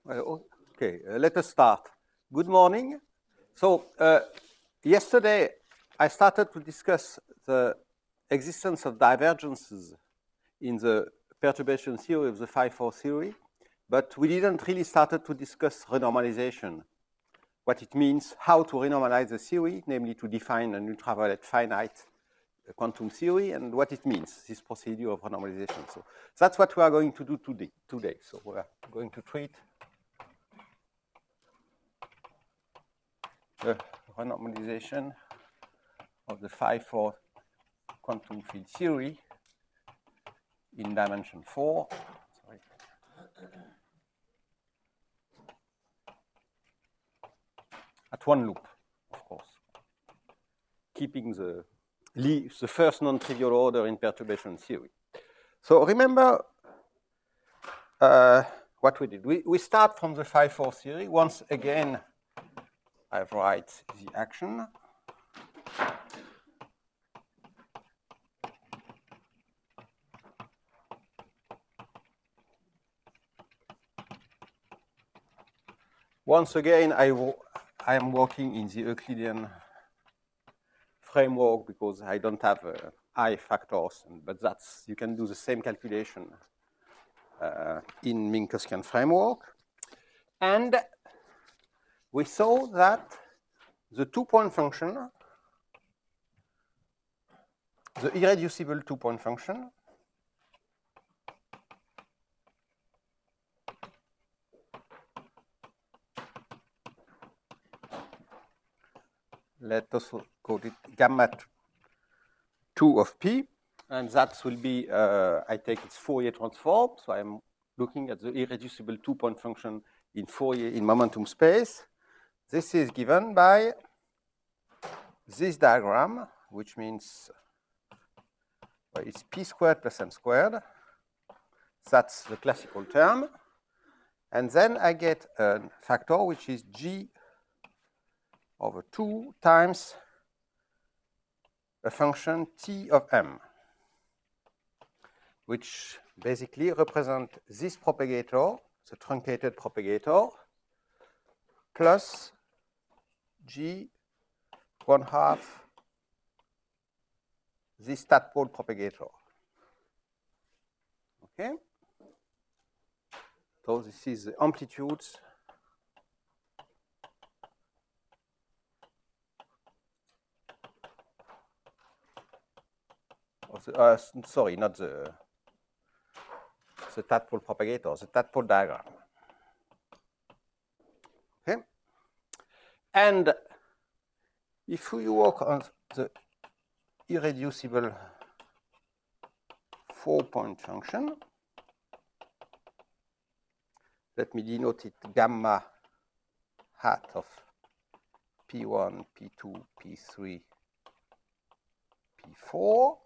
Well, okay, let us start. Good morning. So, yesterday I started to discuss the existence of divergences in the perturbation theory of the phi-4 theory, but we didn't really start to discuss renormalization, what it means, how to renormalize the theory, namely to define an ultraviolet finite quantum theory, and what it means, this procedure of renormalization. So that's what we are going to do today. So we are going to treat the renormalization of the phi-4 quantum field theory in dimension 4. Sorry. At one loop, of course, keeping the first non-trivial order in perturbation theory. So remember what we did. We start from the phi-4 theory. Once again, I write the action. Once again, I am working in the Euclidean framework because I don't have I factors, but you can do the same calculation in Minkowskian framework. And we saw that the two-point function, the irreducible two-point function, let us call it gamma 2 of p, and that will be, I take its Fourier transform, so I'm looking at the irreducible two-point function in Fourier in momentum space. This is given by this diagram, which means it's p squared plus m squared. That's the classical term. And then I get a factor which is g over 2 times a function t of m, which basically represents this propagator, the truncated propagator, plus g 1/2 this tadpole propagator. Okay? So this is the amplitudes of the, sorry, not the tadpole propagator, the tadpole diagram. Okay? And if we work on the irreducible 4-point function, let me denote it gamma hat of P1, P2, P3, P4.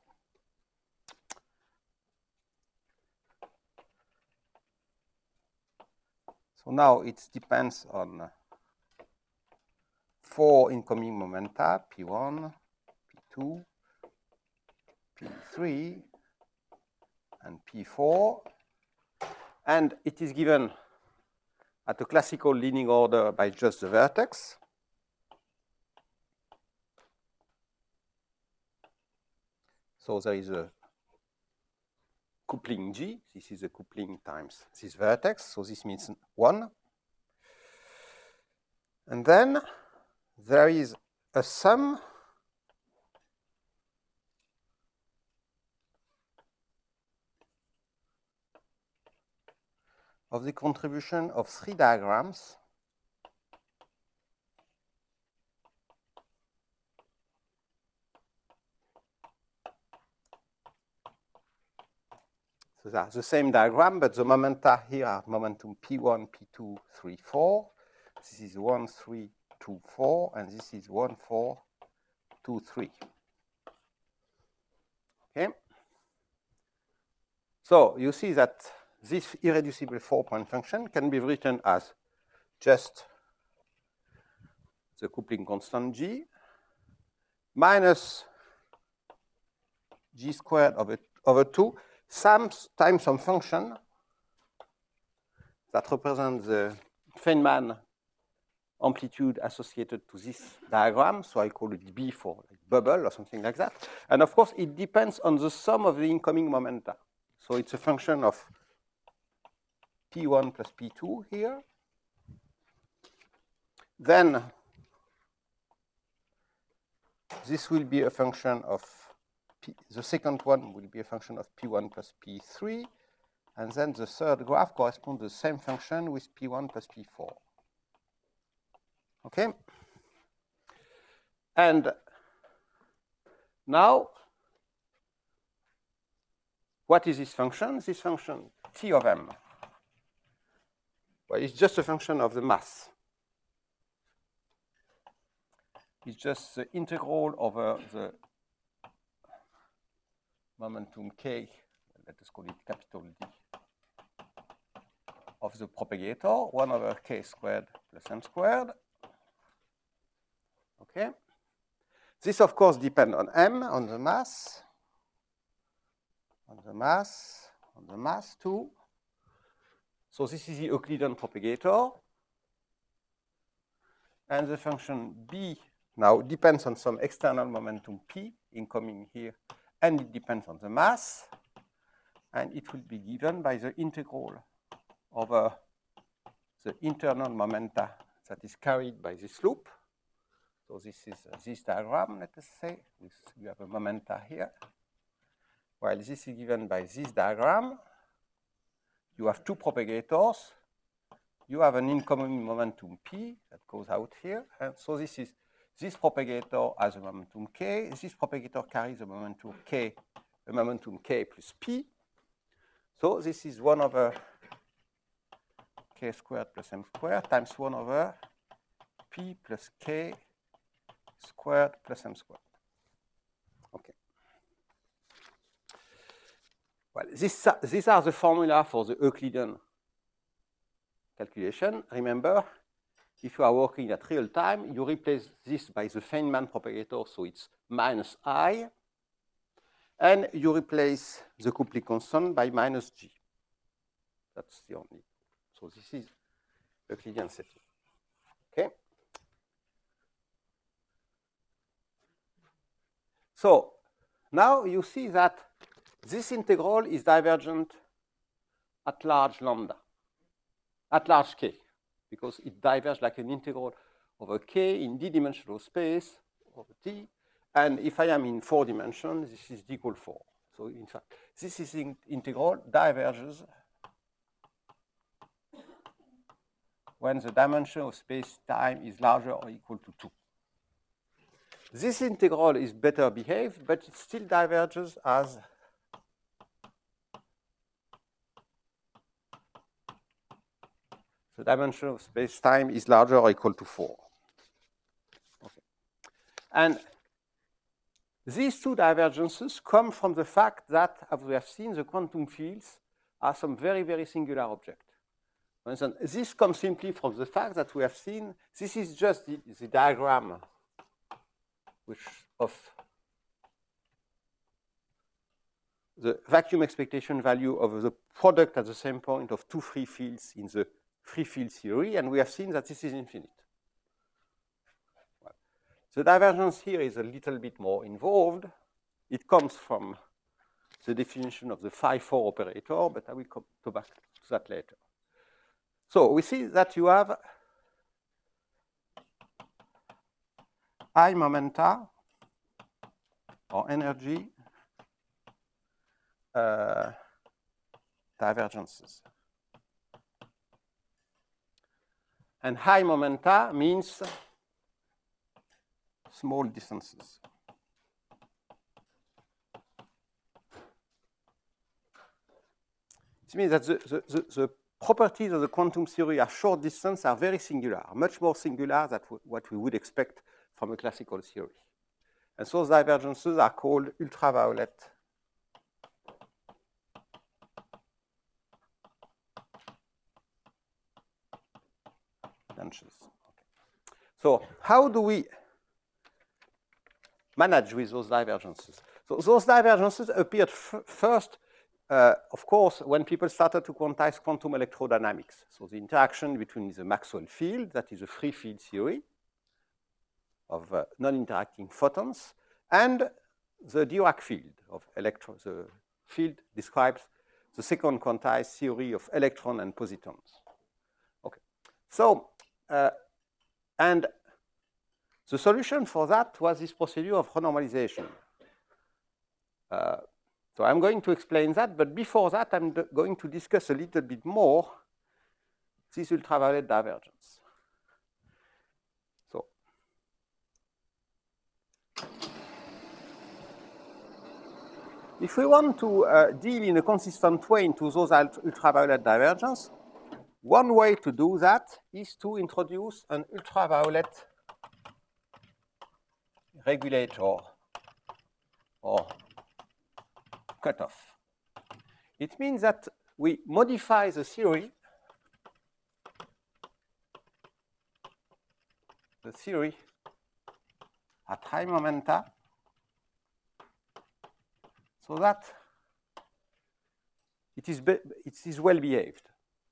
So now it depends on 4 incoming momenta, P1, P2, P3, and P4. And it is given at a classical leading order by just the vertex. So there is a coupling G. This is a coupling times this vertex. So this means 1. And then there is a sum of the contribution of 3 diagrams so that's the same diagram, but the momenta here are momentum P1, P2, 3, 4. This is 1, 3, 2, 4, and this is 1, 4, 2, 3. Okay? So you see that this irreducible 4-point function can be written as just the coupling constant G minus G squared over 2 times some function that represents the Feynman amplitude associated to this diagram. So I call it B for like bubble or something like that. And of course, it depends on the sum of the incoming momenta. So it's a function of P1 plus P2 here. Then this will be a function of the second one will be a function of P1 plus P3. And then the third graph corresponds to the same function with P1 plus P4. Okay? And now, what is this function? This function, T of M, well, it's just a function of the mass. It's just the integral over the momentum K, let us call it capital D, of the propagator, 1 over K squared plus M squared. Okay. This, of course, depends on M, on the mass, too. So this is the Euclidean propagator. And the function B now depends on some external momentum P incoming here, and it depends on the mass. And it will be given by the integral over the internal momenta that is carried by this loop. So this is this diagram, let us say. You have a momenta here. While this is given by this diagram, you have two propagators. You have an incoming momentum P that goes out here. And so this propagator has a momentum K. This propagator carries a momentum K plus P. So this is 1 over K squared plus M squared times 1 over P plus K squared plus M squared. Okay. Well, these are the formula for the Euclidean calculation. Remember, if you are working at real time, you replace this by the Feynman propagator, so it's minus I. And you replace the coupling constant by minus G. That's the only. So this is Euclidean setting. Okay? So now you see that this integral is divergent at large lambda, at large K, because it diverges like an integral over K in d-dimensional space over T. And if I am in 4 dimensions, this is d equal 4. So in fact, this is integral diverges when the dimension of space-time is larger or equal to 2. This integral is better behaved, but it still diverges as the dimension of space-time is larger or equal to 4. Okay. And these two divergences come from the fact that, as we have seen, the quantum fields are some very, very singular object. For instance, this comes simply from the fact that we have seen, this is just the diagram of the vacuum expectation value of the product at the same point of two free fields in the free field theory, and we have seen that this is infinite. Well, the divergence here is a little bit more involved. It comes from the definition of the phi-4 operator, but I will come back to that later. So we see that you have I momenta or energy divergences. And high momenta means small distances. It means that the properties of the quantum theory are short distance are very singular, much more singular than what we would expect from a classical theory. And so those divergences are called ultraviolet branches. Okay. So how do we manage with those divergences? So those divergences appeared first of course, when people started to quantize quantum electrodynamics, so the interaction between the Maxwell field, that is a free field theory of non-interacting photons, and the Dirac field of electrons. The field describes the second quantized theory of electrons and positons. Okay, so and the solution for that was this procedure of renormalization. So I'm going to explain that, but before that, I'm going to discuss a little bit more this ultraviolet divergence. So if we want to deal in a consistent way into those ultraviolet divergence, one way to do that is to introduce an ultraviolet regulator or cutoff. It means that we modify the theory at high momenta so that it is well behaved.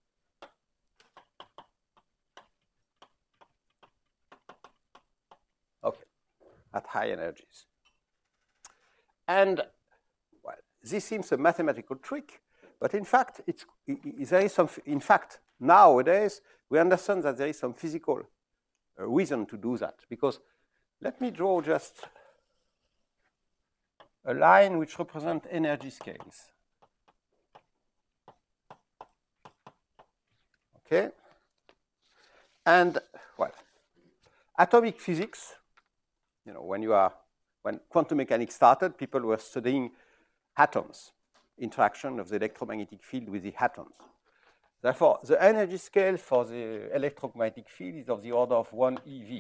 Okay, at high energies. And well, this seems a mathematical trick, but in fact, there is some. In fact, nowadays we understand that there is some physical reason to do that. Because let me draw just a line which represents energy scales. Okay, and well, atomic physics. You know, when quantum mechanics started, people were studying atoms, interaction of the electromagnetic field with the atoms. Therefore, the energy scale for the electromagnetic field is of the order of 1 eV.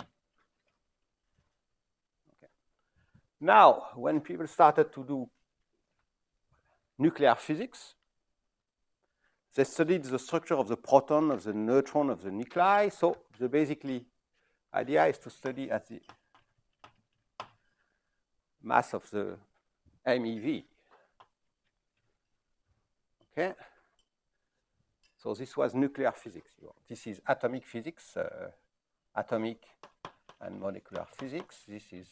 Okay. Now, when people started to do nuclear physics, they studied the structure of the proton, of the neutron, of the nuclei. So the basically idea is to study at the mass of the MeV. Okay. So this was nuclear physics. This is atomic physics, atomic and molecular physics. This is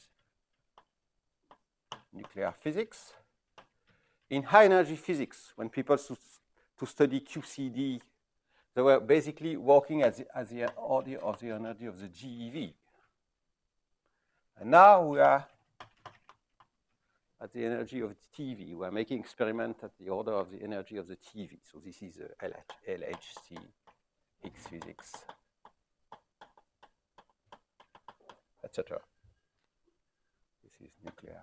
nuclear physics. In high energy physics, when people to study QCD, they were basically working as the order of the energy of the GeV. And now we are at the energy of the TeV. We are making experiments at the order of the energy of the TeV. So this is LHC X physics, etc. This is nuclear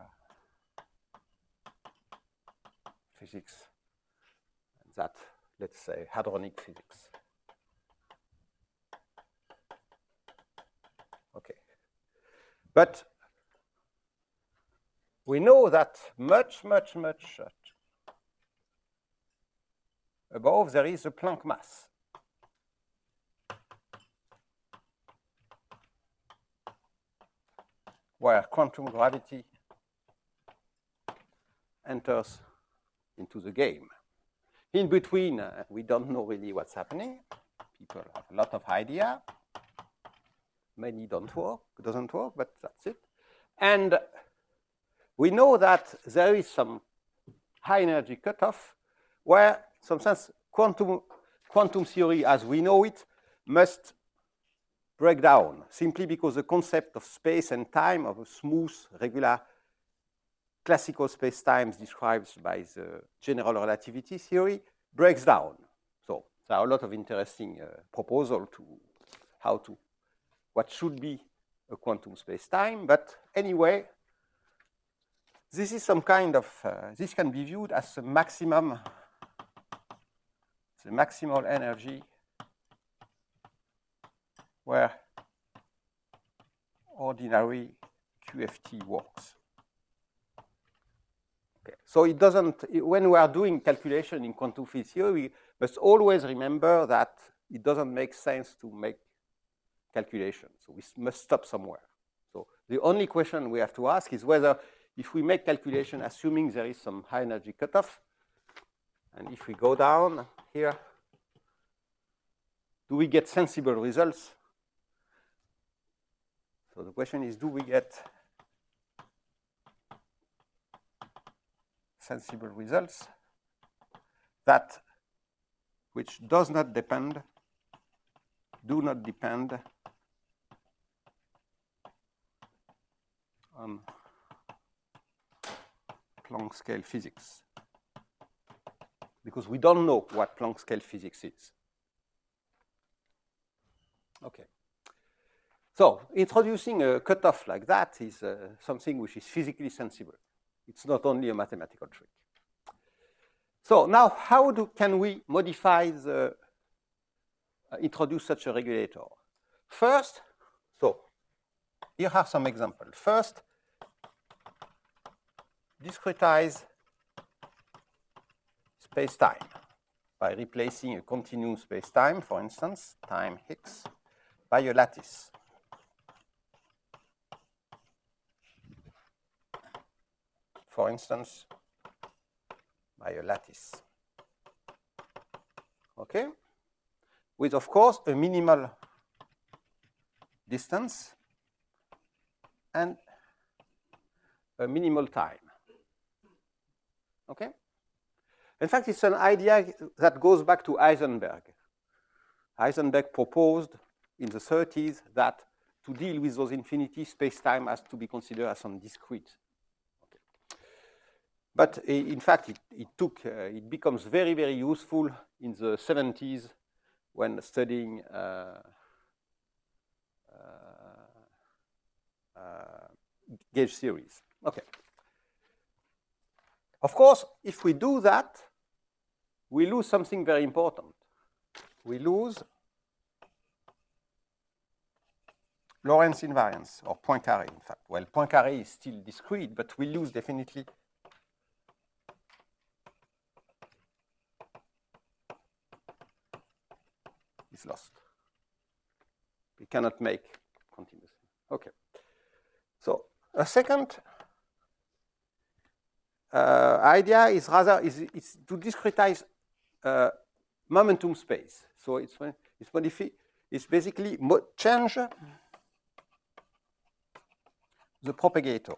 physics, and that, let's say, hadronic physics. Okay. But we know that much above there is a Planck mass. Where quantum gravity enters into the game. In between, we don't know really what's happening. People have a lot of idea. Many doesn't work, but that's it. And we know that there is some high energy cutoff where, in some sense, quantum theory as we know it must break down, simply because the concept of space and time, of a smooth, regular, classical space-time described by the general relativity theory, breaks down. So there are a lot of interesting proposals to what should be a quantum space-time. But anyway, this is some kind of, this can be viewed as the maximal energy where ordinary QFT works. Okay. So it doesn't, when we are doing calculation in quantum field theory, we must always remember that it doesn't make sense to make calculation. So we must stop somewhere. So the only question we have to ask is whether if we make calculation assuming there is some high energy cutoff, And if we go down here, do we get sensible results? So the question is, do we get sensible results that which do not depend on Planck scale physics? Because we don't know what Planck scale physics is. Okay. So introducing a cutoff like that is something which is physically sensible. It's not only a mathematical trick. So now, how can we modify introduce such a regulator? First, so here are some examples. First, discretize space-time by replacing a continuum space-time, for instance, time x, by a lattice. For instance, by a lattice. Okay? With, of course, a minimal distance and a minimal time. Okay? In fact, it's an idea that goes back to Heisenberg. Heisenberg proposed in the 30s that to deal with those infinities, space-time has to be considered as some discrete. Okay. But in fact, it becomes very, very useful in the 70s when studying gauge theories. Okay. Of course, if we do that, we lose something very important. We lose Lorentz invariance, or Poincaré, in fact. Well, Poincaré is still discrete, but we lose definitely is lost. We cannot make continuous. Okay. So a second idea is rather is to discretize momentum space. So it's basically change the propagator.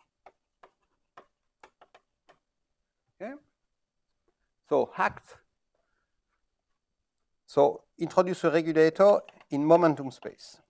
Okay. So So introduce a regulator in momentum space.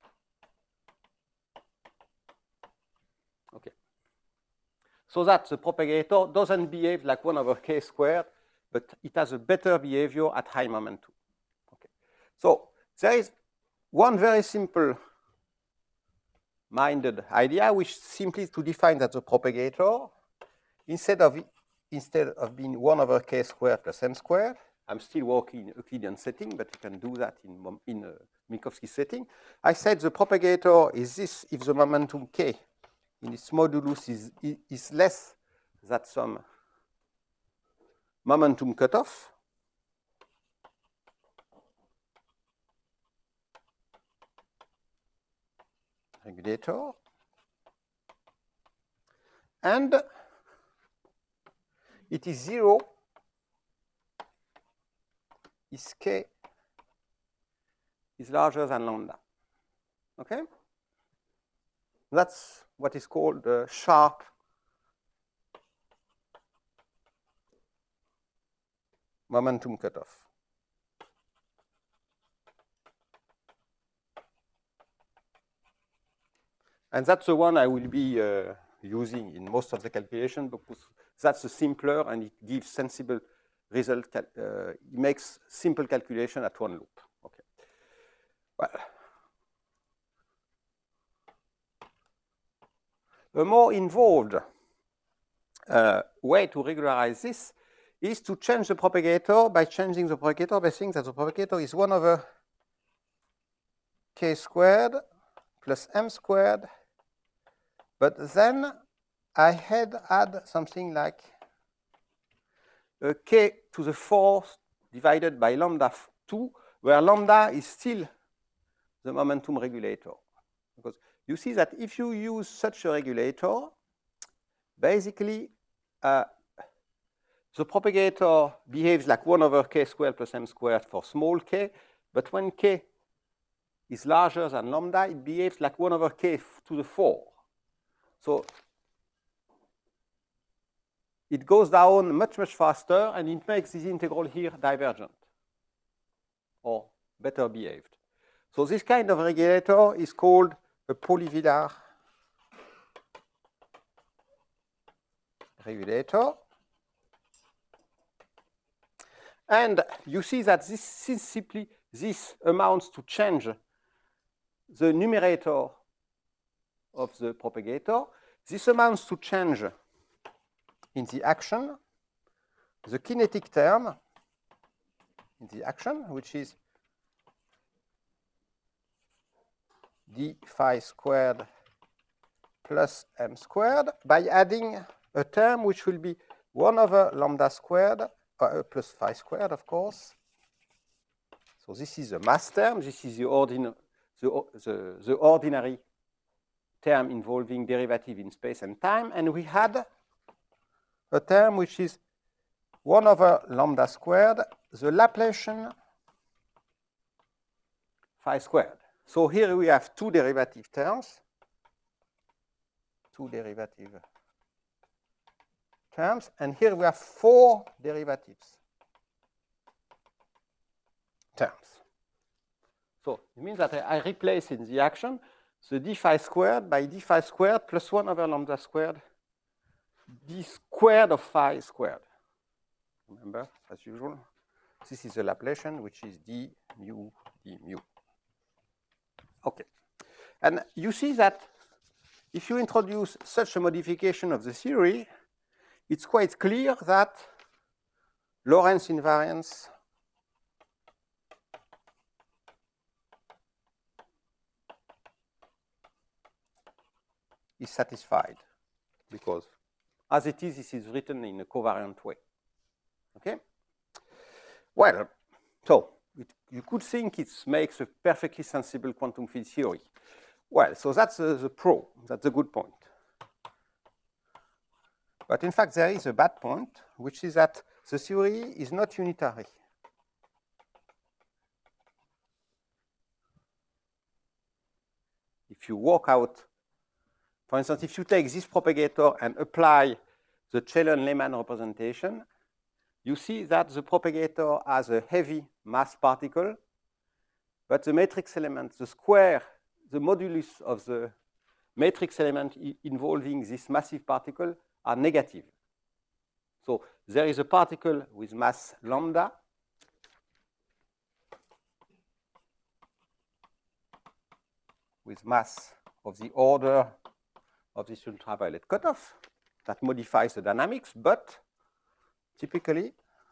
Okay. So that the propagator doesn't behave like 1/k², but it has a better behavior at high momentum. Okay. So there is one very simple-minded idea, which simply is to define that the propagator, instead of being 1/k² plus m², I'm still working in Euclidean setting, but you can do that in a Minkowski setting. I said the propagator is this if the momentum k in its modulus is less than some momentum cutoff. Regulator. And it is 0 is k is larger than lambda. Okay? That's what is called the sharp momentum cutoff. And that's the one I will be using in most of the calculation, because that's the simpler and it gives sensible result. It makes simple calculation at one loop. Okay. Well, a more involved way to regularize this is to change the propagator by changing the propagator by saying that the propagator is 1/k² plus m². But then I had add something like a k to the 4th divided by lambda 2, where lambda is still the momentum regulator. Because you see that if you use such a regulator, basically the propagator behaves like 1 over k squared plus m squared for small k, but when k is larger than lambda, it behaves like 1 over k to the 4. So it goes down much, much faster, and it makes this integral here divergent, or better behaved. So this kind of regulator is called a polyvillar regulator. And you see that this amounts to change the numerator of the propagator. This amounts to change in the action the kinetic term in the action, which is d phi squared plus m squared, by adding a term which will be 1 over lambda squared plus phi squared, of course. So this is the mass term. This is the ordinary term involving derivative in space and time. And we had a term which is 1 over lambda squared, the Laplacian phi squared. So here we have two derivative terms. And here we have 4 derivatives terms. So it means that I replace in the action the d phi squared by d phi squared plus 1 over lambda squared d squared of phi squared. Remember, as usual, this is the Laplacian, which is d mu. Okay. And you see that if you introduce such a modification of the theory, it's quite clear that Lorentz invariance is satisfied, because as it is, this is written in a covariant way. Okay? Well, so you could think it makes a perfectly sensible quantum field theory. Well, so that's the pro. That's a good point. But in fact, there is a bad point, which is that the theory is not unitary. If you work out, for instance, if you take this propagator and apply the Chelan-Lehmann representation, you see that the propagator has a heavy mass particle, but the matrix element, the square, the modulus of the matrix element involving this massive particle are negative. So there is a particle with mass lambda, with mass of the order of this ultraviolet cutoff that modifies the dynamics, but typically,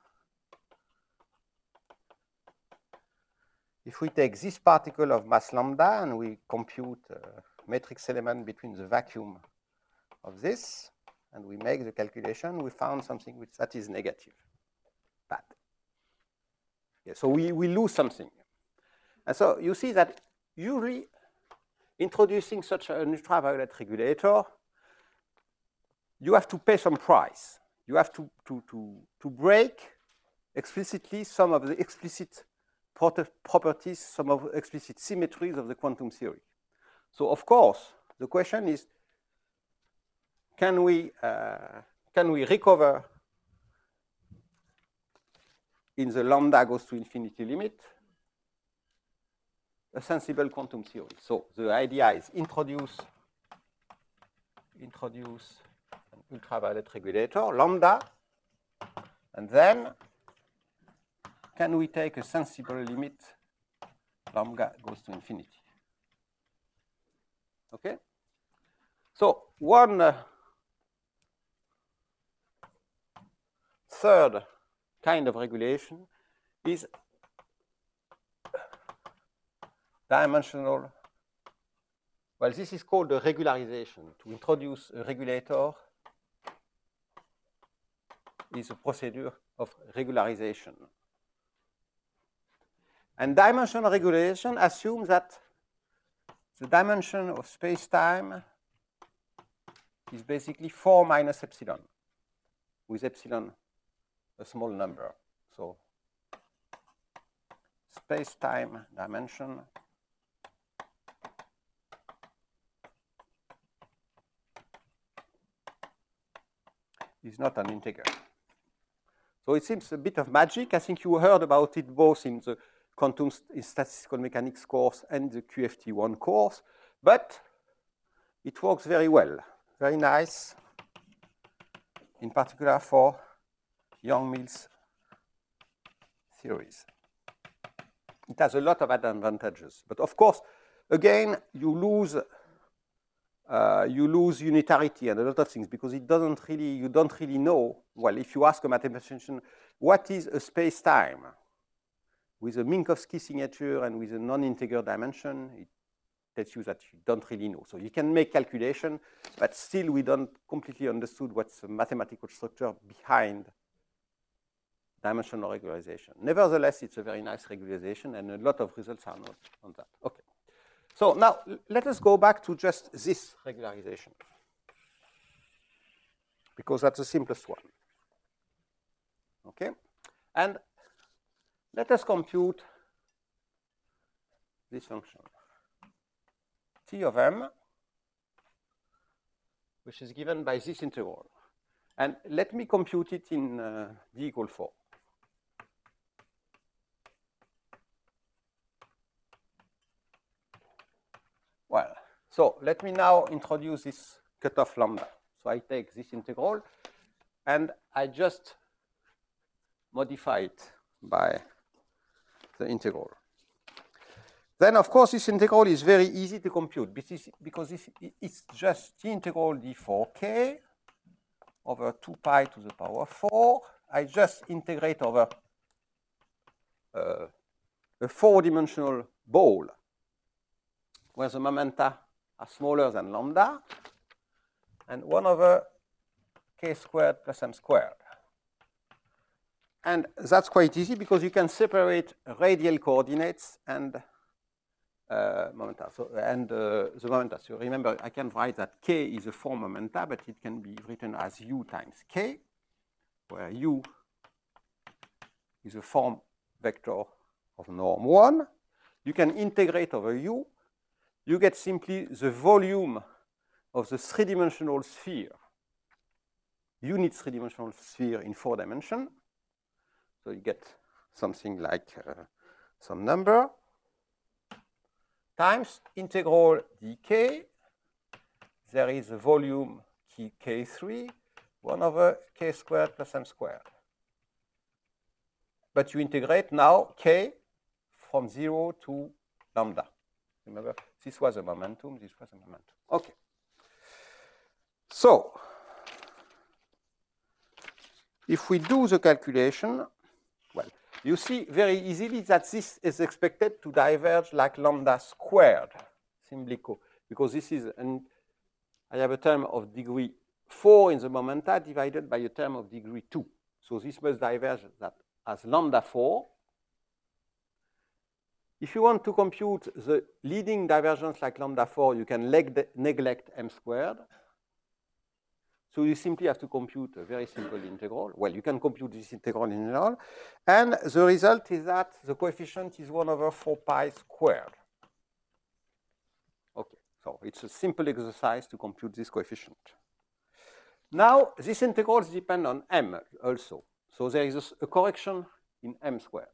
if we take this particle of mass lambda and we compute a matrix element between the vacuum of this, and we make the calculation, we found something that is negative, bad. Yeah, so we lose something. And so you see that usually introducing such an ultraviolet regulator, you have to pay some price. You have to break explicitly some of the explicit properties, some of the explicit symmetries of the quantum theory. So of course, the question is, can we recover in the lambda goes to infinity limit a sensible quantum theory? So the idea is introduce an ultraviolet regulator, lambda, and then can we take a sensible limit lambda goes to infinity? Okay? So one third kind of regulation is dimensional. Well, this is called a regularization. To introduce a regulator is a procedure of regularization. And dimensional regulation assumes that the dimension of space-time is basically 4 minus epsilon, with epsilon a small number. So space-time dimension is not an integer. So it seems a bit of magic. I think you heard about it both in the quantum statistical mechanics course and the QFT1 course, but it works very well, very nice, in particular for Yang-Mills theories. It has a lot of advantages, but of course, again, you lose unitarity and a lot of things because you don't really know. Well, if you ask a mathematician, what is a space-time with a Minkowski signature and with a non-integer dimension, it tells you that you don't really know. So you can make calculation, but still we don't completely understood what's the mathematical structure behind dimensional regularization. Nevertheless, it's a very nice regularization, and a lot of results are not on that. Okay. So now let us go back to just this regularization, because that's the simplest one. Okay? And let us compute this function, T of m, which is given by this integral. And let me compute it in d equal 4. Well, so let me now introduce this cutoff lambda. So I take this integral, and I just modify it by the integral. Then, of course, this integral is very easy to compute because it's just the integral d4k over 2 pi to the power 4. I just integrate over a 4-dimensional ball where the momenta are smaller than lambda, and 1 over k squared plus m squared. And that's quite easy because you can separate radial coordinates and momenta. So, the momenta. So remember, I can write that k is a 4 momenta, but it can be written as u times k, where u is a form vector of norm 1. You can integrate over u. You get simply the volume of the 3-dimensional sphere, unit 3-dimensional sphere in 4 dimensions. So you get something like some number times integral dk. There is a volume k3, 1 over k squared plus m squared. But you integrate now k from 0 to lambda. Remember, this was a momentum, this was a momentum. Okay. So, if we do the calculation, well, you see very easily that this is expected to diverge like lambda squared, Simblico, because this is I have a term of degree 4 in the momenta divided by a term of degree 2. So this must diverge that as lambda 4. If you want to compute the leading divergence like lambda 4, you can neglect m squared. So you simply have to compute a very simple integral. Well, you can compute this integral in general. And the result is that the coefficient is 1 over 4 pi squared. Okay, so it's a simple exercise to compute this coefficient. Now, these integrals depend on m also. So there is a correction in m squared.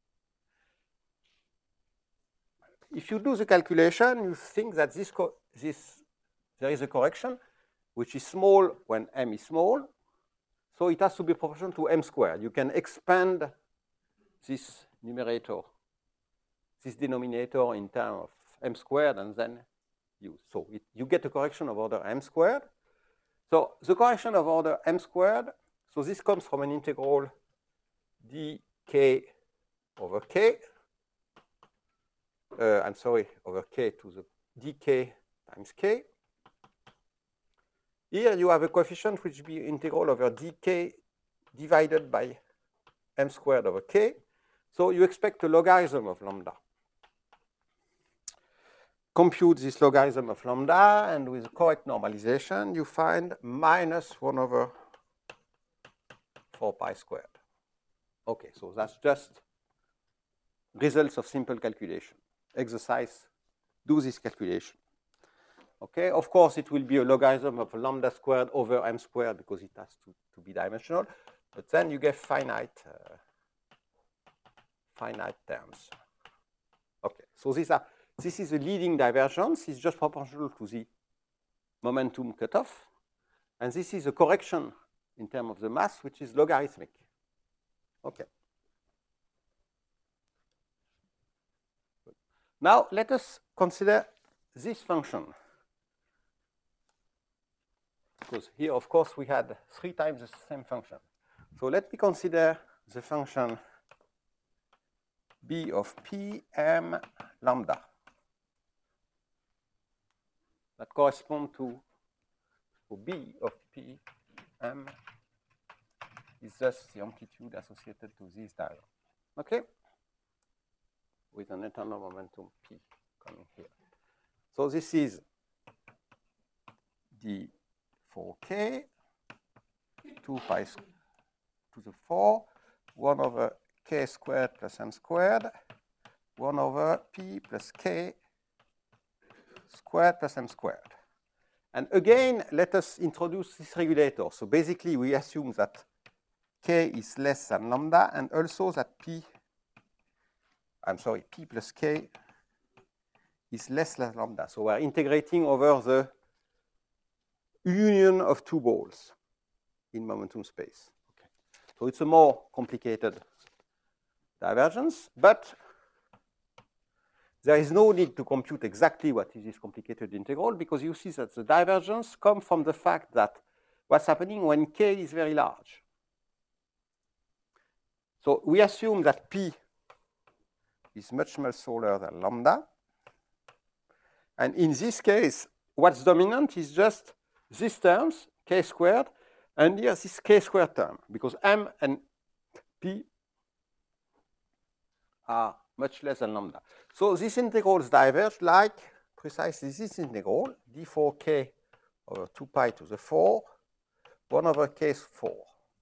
If you do the calculation, you think that there is a correction which is small when m is small. So it has to be proportional to m squared. You can expand this numerator, this denominator in terms of m squared, and then use. So you get a correction of order m squared. So the correction of order m squared, so this comes from an integral dk over k. I'm sorry, over k to the dk times k. Here you have a coefficient which will be integral over dk divided by m squared over k. So you expect a logarithm of lambda. Compute this logarithm of lambda, and with correct normalization, you find minus 1 over 4 pi squared. Okay, so that's just results of simple calculation. Exercise, do this calculation. Okay, of course, it will be a logarithm of lambda squared over m squared because it has to be dimensional. But then you get finite terms. Okay, so this is the leading divergence. It's just proportional to the momentum cutoff. And this is a correction in terms of the mass, which is logarithmic. Okay. Now, let us consider this function. Because here, of course, we had 3 times the same function. So let me consider the function b of p m lambda that correspond to b of p m is just the amplitude associated to this diagram. Okay? With an internal momentum p coming here. So this is d 4k 2 pi to the 4 1 over k squared plus m squared 1 over p plus k squared plus m squared. And again, let us introduce this regulator. So basically, we assume that k is less than lambda and also that p plus k is less than lambda. So we're integrating over the union of 2 balls in momentum space. Okay. So it's a more complicated divergence, but there is no need to compute exactly what is this complicated integral because you see that the divergence comes from the fact that what's happening when k is very large. So we assume that p is much smaller than lambda. And in this case, what's dominant is just these terms, k squared, and here this k squared term, because m and p are much less than lambda. So these integrals diverge like precisely this integral, d4k over 2 pi to the 4, 1 over k4,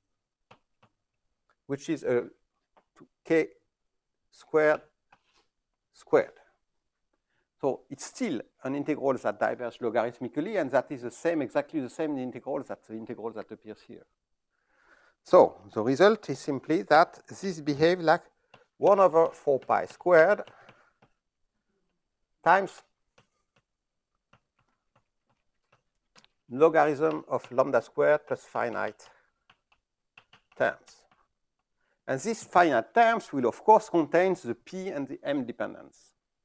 which is a k squared squared. So it's still an integral that diverges logarithmically, and that is the same, exactly the same integral that appears here. So the result is simply that this behaves like 1 over 4 pi squared times logarithm of lambda squared plus finite terms. And these finite terms will, of course, contain the p and the m dependence.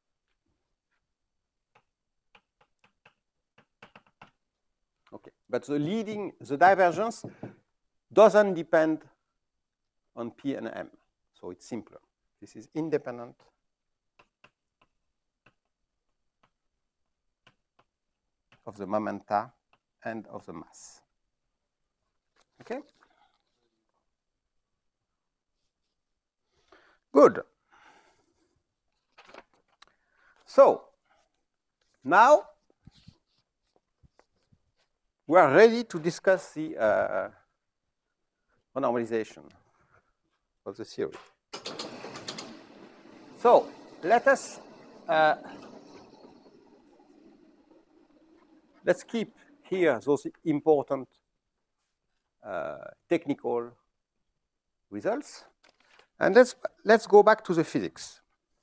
Okay, but the divergence doesn't depend on p and m, so it's simpler. This is independent of the momenta and of the mass. Okay? Good. So now we are ready to discuss the normalization of the theory. So let's keep here those important technical results, and let's go back to the physics.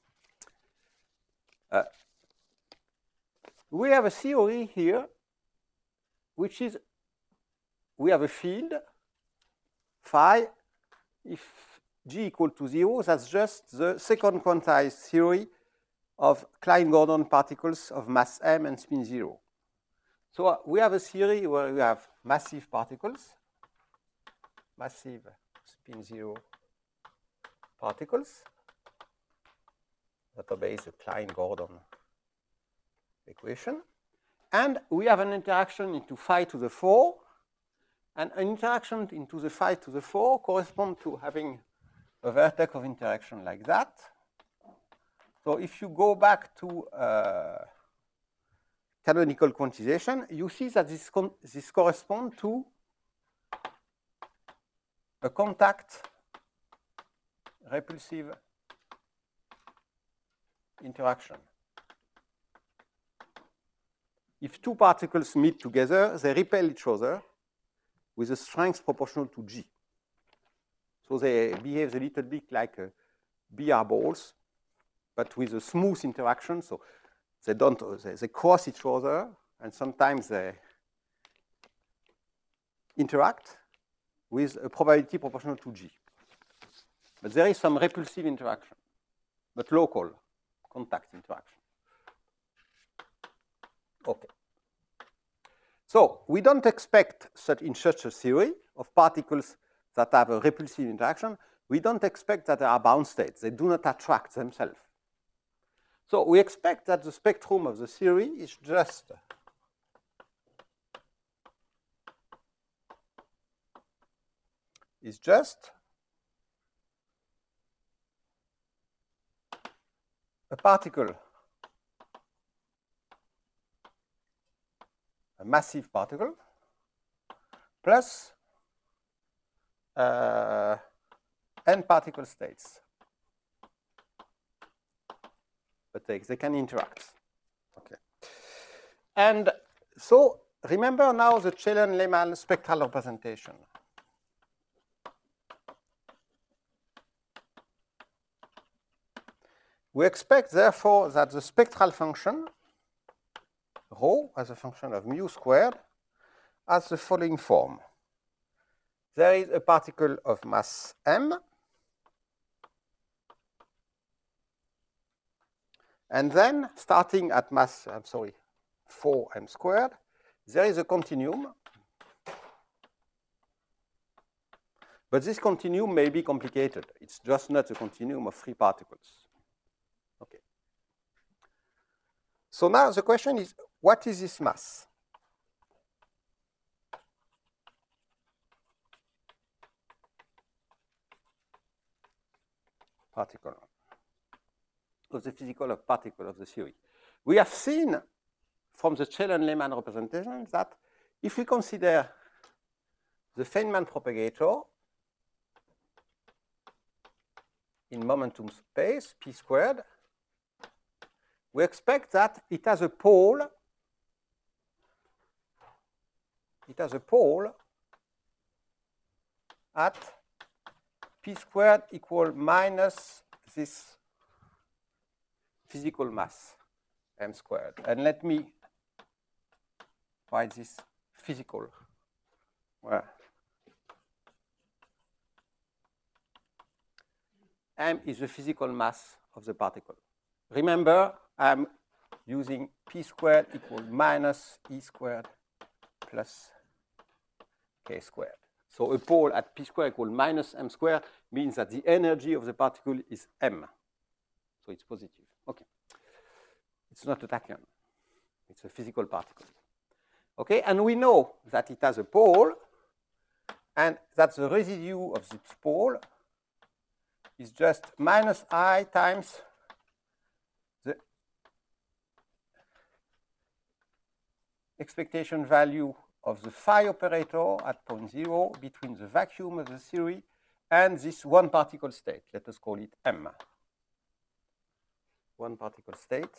We have a theory here, which is we have a field phi. If g equal to 0, that's just the second quantized theory of Klein-Gordon particles of mass m and spin 0. So we have a theory where we have massive particles, massive spin 0 particles that obey the Klein-Gordon equation. And we have an interaction into phi to the 4. And an interaction into the phi to the 4 corresponds to having a vertex of interaction like that. So if you go back to canonical quantization, you see that this corresponds to a contact repulsive interaction. If two particles meet together, they repel each other with a strength proportional to G. So they behave a little bit like BR balls, but with a smooth interaction. So they cross each other, and sometimes they interact with a probability proportional to G. But there is some repulsive interaction, but local contact interaction. Okay. So we don't expect in such a theory of particles that have a repulsive interaction, we don't expect that there are bound states. They do not attract themselves. So we expect that the spectrum of the theory is just a particle, a massive particle, plus n particle states. But they can interact. Okay. And so remember now the Chelan-Lehmann spectral representation. We expect, therefore, that the spectral function, rho, as a function of mu squared, has the following form. There is a particle of mass m, and then, starting at mass, 4m squared, there is a continuum. But this continuum may be complicated. It's just not a continuum of free particles. Okay. So now the question is, what is this mass? Particle of the physical of particle of the theory. We have seen from the Chelan-Lehmann representation that if we consider the Feynman propagator in momentum space, p squared, we expect that it has a pole. It has a pole at p squared equal minus this physical mass, m squared. And let me write this physical. Where m is the physical mass of the particle. Remember, I'm using p squared equal minus e squared plus k squared. So a pole at p squared equal minus m squared means that the energy of the particle is m. So it's positive. Okay. It's not a tachyon. It's a physical particle. Okay, and we know that it has a pole, and that the residue of this pole is just minus I times the expectation value of the phi operator at point 0 between the vacuum of the theory and this one particle state. Let us call it M. One particle state.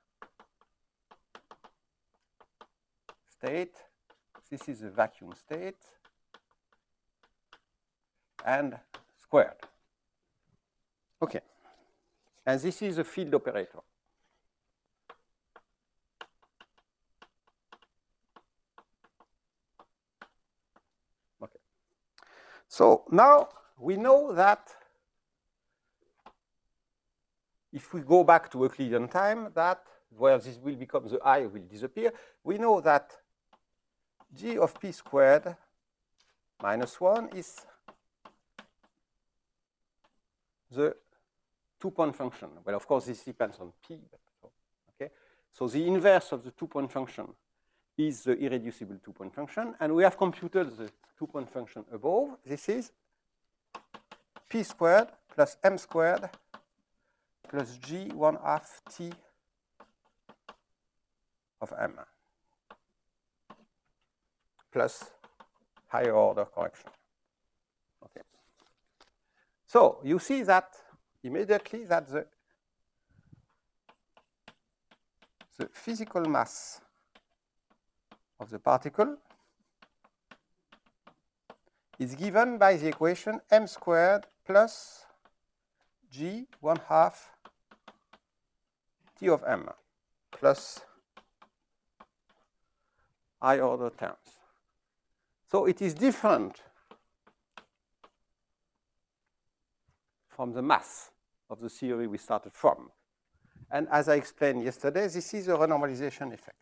This is the vacuum state. And squared. Okay. And this is a field operator. Okay. So now we know that if we go back to Euclidean time, that where this will become the I will disappear, we know that g of p squared minus 1 is the two-point function. Well, of course, this depends on p. Okay. So the inverse of the two-point function is the irreducible two-point function. And we have computed the two-point function above. This is p squared plus m squared plus g 1/2 t of m plus higher order correction. Okay. So you see that immediately that the physical mass of the particle is given by the equation m squared plus g 1/2 T of m plus high order terms. So it is different from the mass of the theory we started from. And as I explained yesterday, this is a renormalization effect.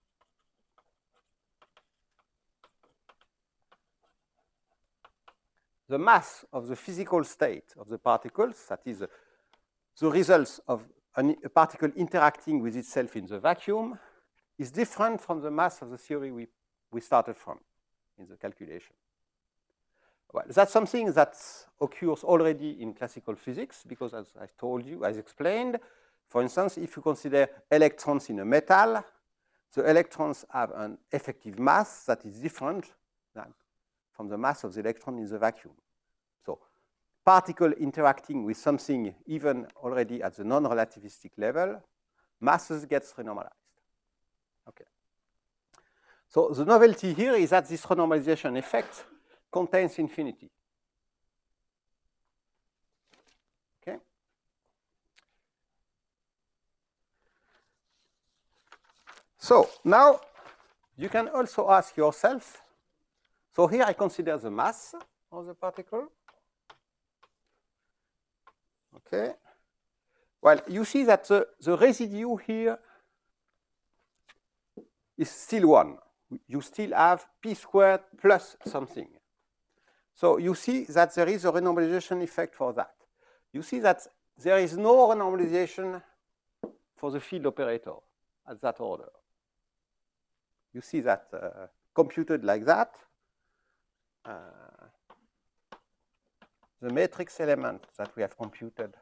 The mass of the physical state of the particles, that is the results of a particle interacting with itself in the vacuum, is different from the mass of the theory we started from in the calculation. Well, that's something that occurs already in classical physics, because as I told you, as explained, for instance, if you consider electrons in a metal, the electrons have an effective mass that is different than from the mass of the electron in the vacuum. So particle interacting with something even already at the non-relativistic level, masses gets renormalized. Okay. So the novelty here is that this renormalization effect contains infinity. Okay. So now you can also ask yourself, so here I consider the mass of the particle. Okay. Well, you see that the residue here is still 1. You still have p squared plus something. So you see that there is a renormalization effect for that. You see that there is no renormalization for the field operator at that order. You see that computed like that. The matrix element that we have computed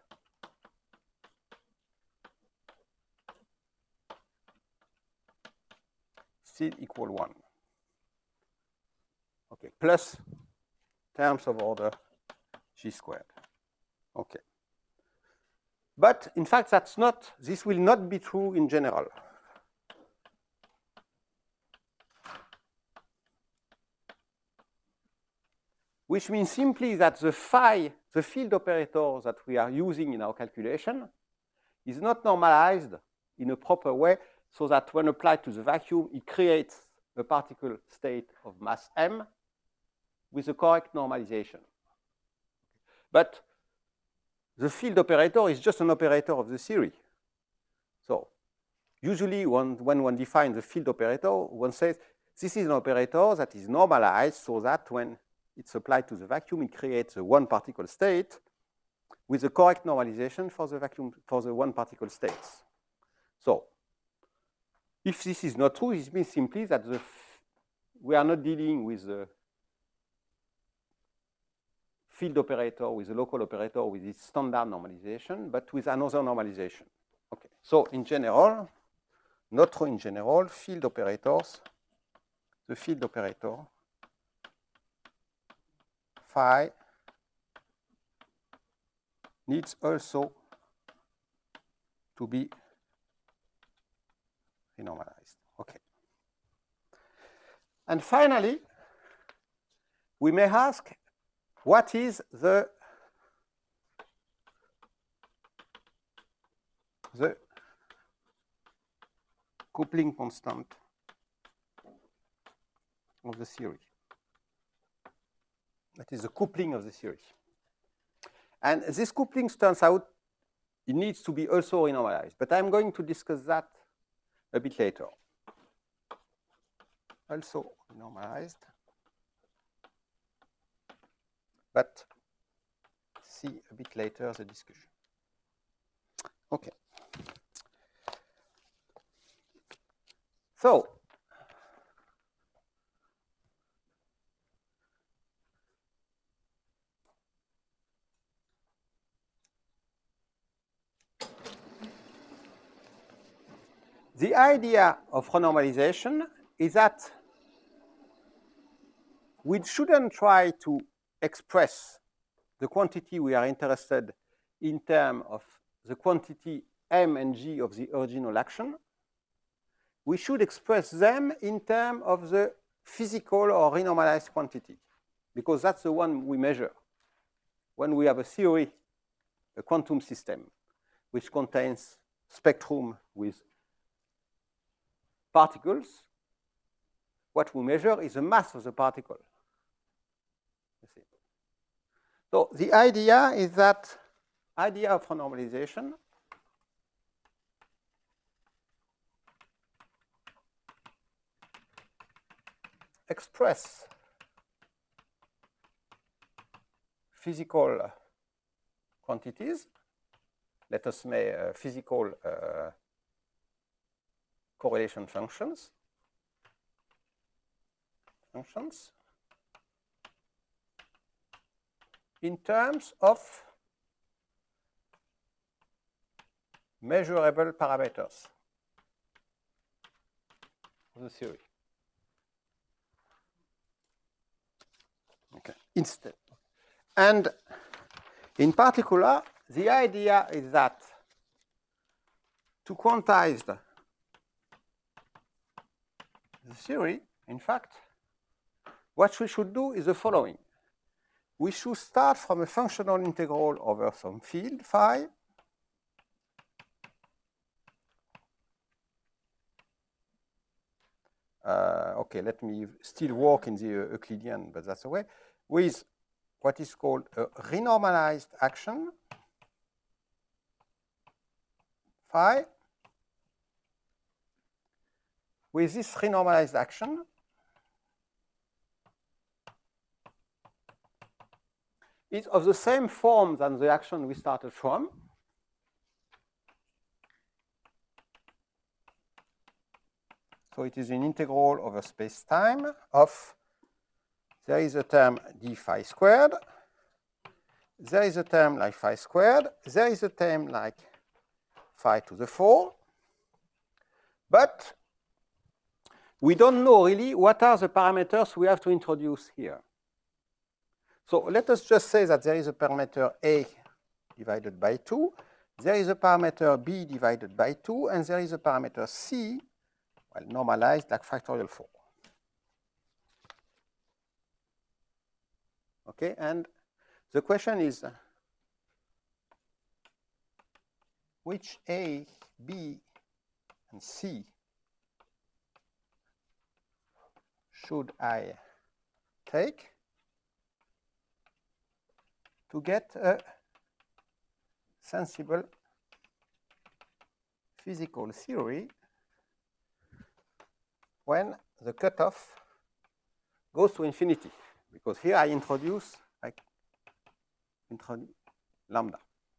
still equal 1. Okay, plus terms of order g squared. Okay. But in fact, this will not be true in general. Which means simply that the field operator that we are using in our calculation, is not normalized in a proper way, so that when applied to the vacuum, it creates a particle state of mass m with the correct normalization. But the field operator is just an operator of the theory. So usually when one defines the field operator, one says this is an operator that is normalized so that when it's applied to the vacuum, it creates a one particle state with the correct normalization for the vacuum, for the one particle states. So if this is not true, it means simply that we are not dealing with the field operator, with the local operator, with its standard normalization, but with another normalization. Okay. So in general, not true in general, field operators, the field operator phi needs also to be renormalized. Okay. And finally, we may ask, what is the coupling constant of the theory? That is the coupling of the theory. And this coupling turns out it needs to be also renormalized. But I'm going to discuss that a bit later. Also renormalized. But see a bit later the discussion. Okay. So the idea of renormalization is that we shouldn't try to express the quantity we are interested in terms of the quantity m and g of the original action, we should express them in terms of the physical or renormalized quantity, because that's the one we measure. When we have a theory, a quantum system, which contains spectrum with particles, what we measure is the mass of the particle. You see. So the idea is that idea of renormalization express physical quantities. Let us make physical correlation functions in terms of measurable parameters of the theory. Okay. Instead. And in particular, the idea is that to quantize the theory, in fact, what we should do is the following. We should start from a functional integral over some field phi. Okay, let me still work in the Euclidean, but that's the way, with what is called a renormalized action phi. With this renormalized action, it's of the same form than the action we started from. So it is an integral over space-time of, there is a term d phi squared, there is a term like phi squared, there is a term like phi to the 4, but we don't know really what are the parameters we have to introduce here. So let us just say that there is a parameter a divided by 2, there is a parameter b divided by 2, and there is a parameter c, well, normalized like factorial 4. Okay, and the question is, which a, b, and c should I take to get a sensible physical theory when the cutoff goes to infinity? Because here I introduce lambda.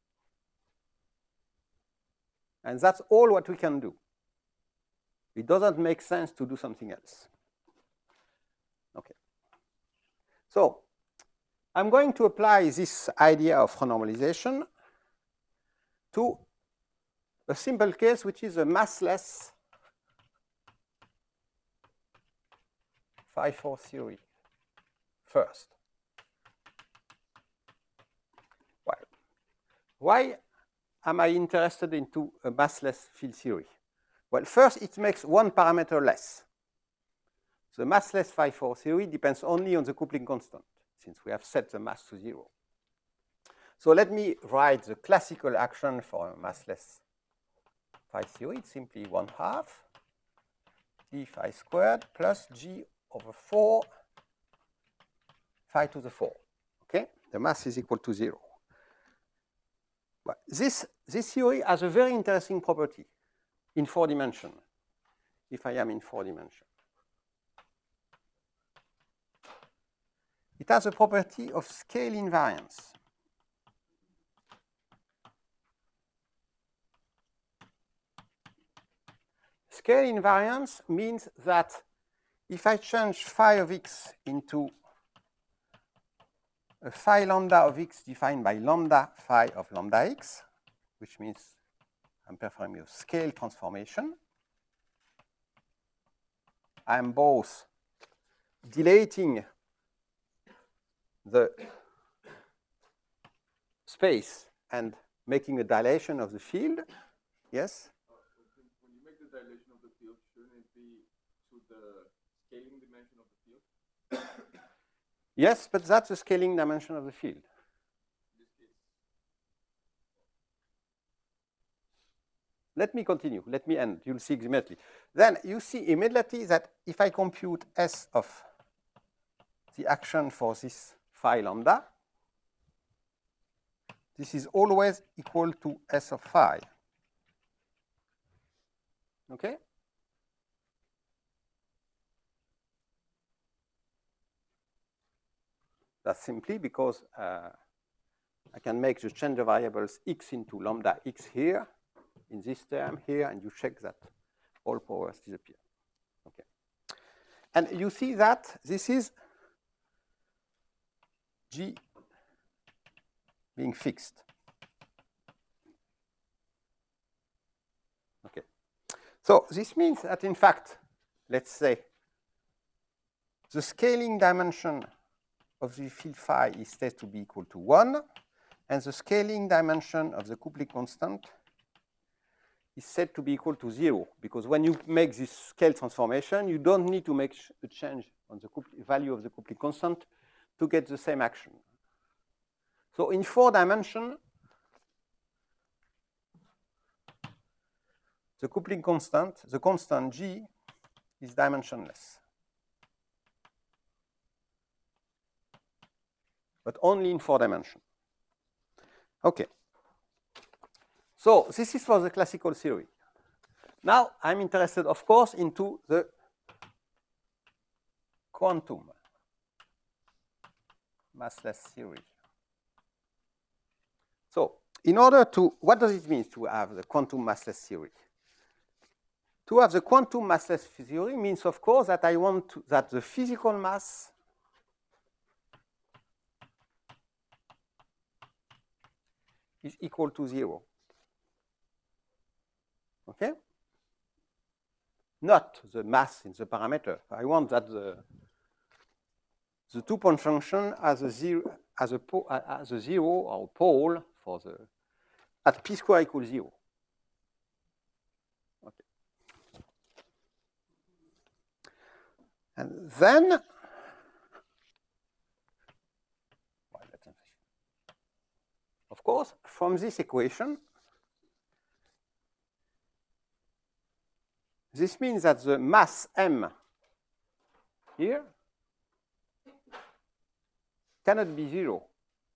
And that's all what we can do. It doesn't make sense to do something else. Okay. So I'm going to apply this idea of renormalization to a simple case, which is a massless phi-4 theory first. Why am I interested into a massless field theory? Well, first, it makes one parameter less. The massless phi-4 theory depends only on the coupling constant, since we have set the mass to 0. So let me write the classical action for a massless phi theory. It's simply 1/2 d phi squared plus g over 4 phi to the 4. Okay? The mass is equal to 0. But this theory has a very interesting property in 4 dimensions, if I am in 4 dimensions. It has a property of scale invariance. Scale invariance means that if I change phi of x into a phi lambda of x defined by lambda phi of lambda x, which means I'm performing a scale transformation, I'm both dilating the space and making a dilation of the field. Yes? When you make the dilation of the field, shouldn't it be to the scaling dimension of the field? Yes, but that's the scaling dimension of the field. Let me continue. Let me end. You'll see immediately. Then you see immediately that if I compute S of the action for this phi lambda, this is always equal to S of phi. Okay? That's simply because I can make the change of variables x into lambda x here, in this term here, and you check that all powers disappear. Okay. And you see that this is G being fixed. Okay. So this means that, in fact, let's say the scaling dimension of the field phi is said to be equal to 1, and the scaling dimension of the coupling constant is said to be equal to 0, because when you make this scale transformation, you don't need to make a change on the value of the coupling constant to get the same action. So in 4 dimensions, the coupling constant, the constant G, is dimensionless. But only in 4 dimensions. Okay. So this is for the classical theory. Now I'm interested, of course, into the quantum massless theory. So in order to, what does it mean to have the quantum massless theory? To have the quantum massless theory means, of course, that I want that the physical mass is equal to 0. Okay? Not the mass in the parameter. I want that the 2-point function has a 0 or pole for the at p square equals 0. Okay. And then of course, from this equation, this means that the mass m here cannot be 0.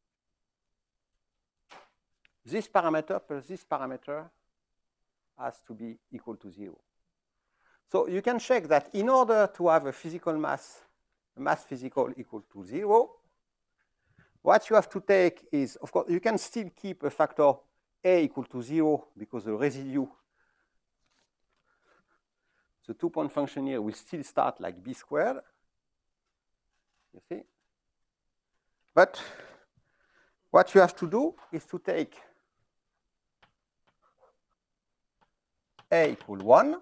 This parameter plus this parameter has to be equal to 0. So you can check that in order to have a physical mass, physical equal to 0, what you have to take is, of course, you can still keep a factor a equal to 0 because the residue, the 2-point function here will still start like b squared. You see? But what you have to do is to take a equal 1,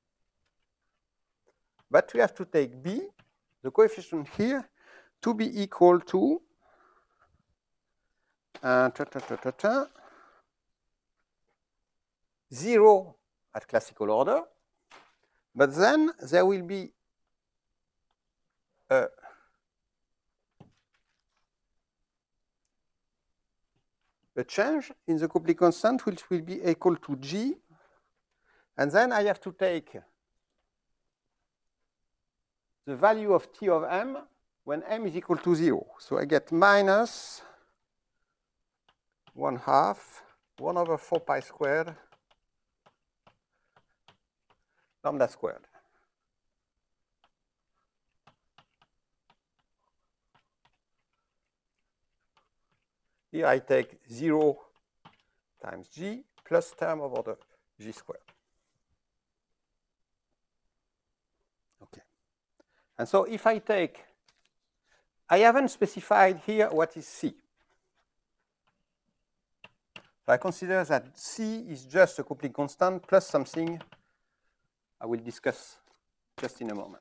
but we have to take b, the coefficient here, to be equal to 0 at classical order, but then there will be a change in the coupling constant, which will be equal to G, and then I have to take the value of T of m when m is equal to 0. So I get minus 1/2 1 over 4 pi squared lambda squared. Here I take 0 times G plus term over the G squared. Okay. And so if I take, I haven't specified here what is C. So I consider that C is just a coupling constant plus something I will discuss just in a moment.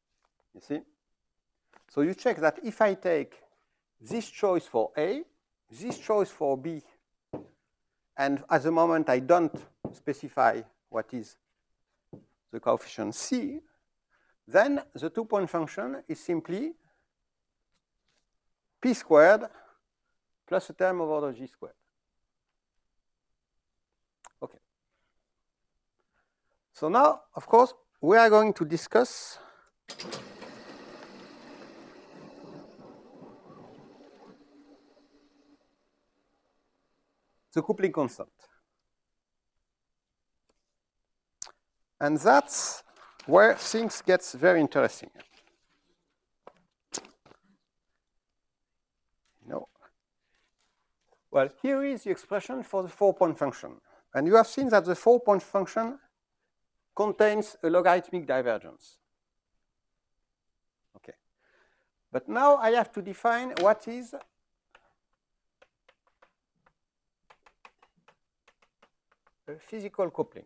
You see? So you check that if I take this choice for A, this choice for B, and at the moment I don't specify what is the coefficient C, then the two-point function is simply P squared plus a term of order G squared. Okay. So now, of course, we are going to discuss the coupling constant. And that's where things get very interesting. Well, here is the expression for the four-point function. And you have seen that the four-point function contains a logarithmic divergence. Okay. But now I have to define what is a physical coupling.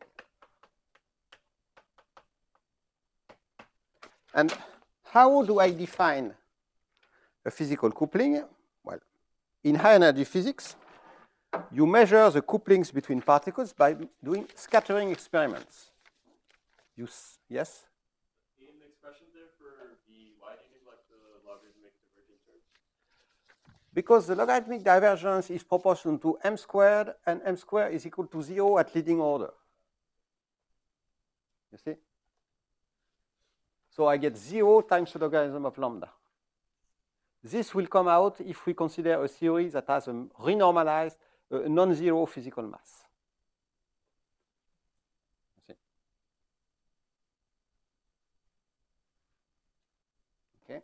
And how do I define a physical coupling? Well, in high energy physics, you measure the couplings between particles by doing scattering experiments. Yes? In the expression there for B, why do you neglect the logarithmic divergence term? Because the logarithmic divergence is proportional to m squared, and m squared is equal to 0 at leading order. You see? So I get 0 times the logarithm of lambda. This will come out if we consider a theory that has a renormalized, non-zero physical mass. You see? Okay?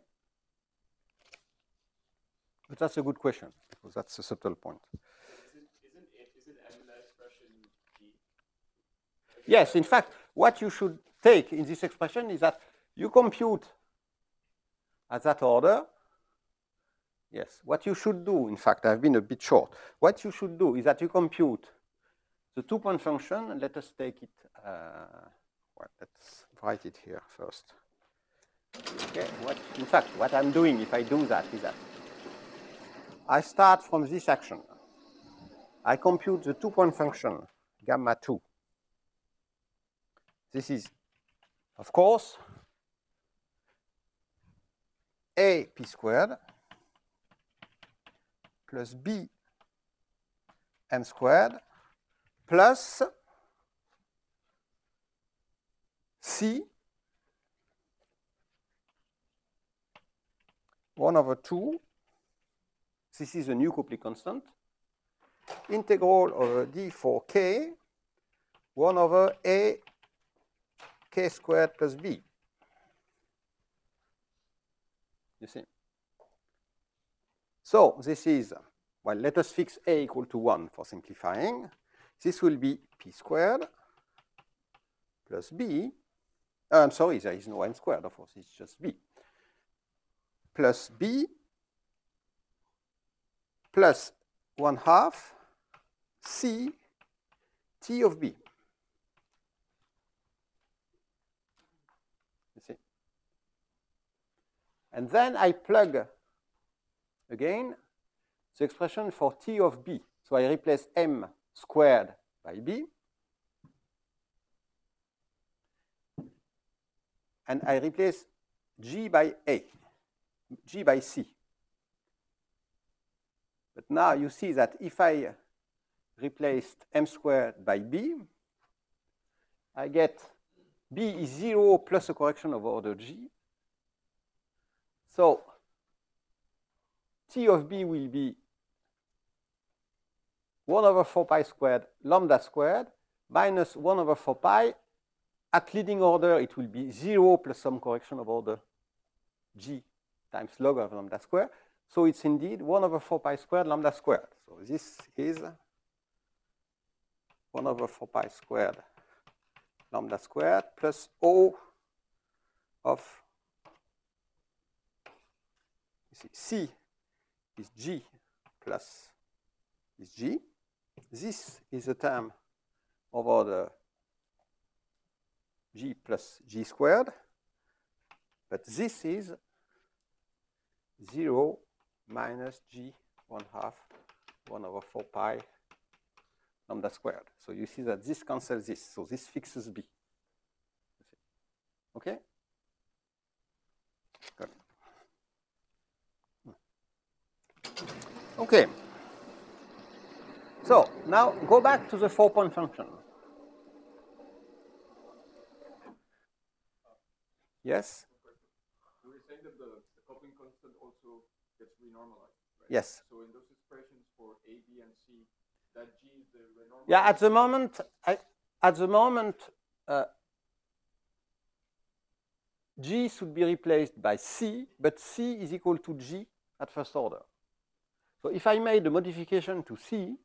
But that's a good question, because that's a subtle point. Isn't M in that expression G? Yes, in fact, what you should take in this expression is that you compute at that order. Yes, what you should do, in fact, I've been a bit short. What you should do is that you compute the two-point function. Let us take it, well, let's write it here first. Okay, in fact, what I'm doing if I do that is that I start from this action. I compute the two-point function, gamma 2. This is, of course, A p squared plus B m squared plus C 1 over 2. This is a new coupling constant. Integral over d for k 1 over A k squared plus B. You see? So this is, well, let us fix A equal to 1 for simplifying. This will be P squared plus B. I'm sorry, there is no n squared, of course, it's just B. Plus B plus 1/2 C T of B. You see? And then I plug again the expression for T of B. So I replace M squared by B. And I replace G by A, G by C. But now you see that if I replaced M squared by B, I get B is 0 plus a correction of order G. So T of B will be 1 over 4 pi squared lambda squared minus 1 over 4 pi. At leading order, it will be 0 plus some correction of order G times log of lambda squared. So it's indeed 1 over 4 pi squared lambda squared. So this is 1 over 4 pi squared lambda squared plus O of, you see, C is G plus is G. This is a term over the G plus G squared, but this is 0 minus G 1/2 1 over 4 pi lambda squared. So you see that this cancels this. So this fixes B. Okay? Good. Okay. So now go back to the 4-point function. Yes? You were saying that the coupling constant also gets renormalized, right? Yes. So in those expressions for A, B, and C, that G is the renormalized. Yeah, at the moment, G should be replaced by C, but C is equal to G at first order. So if I made a modification to C,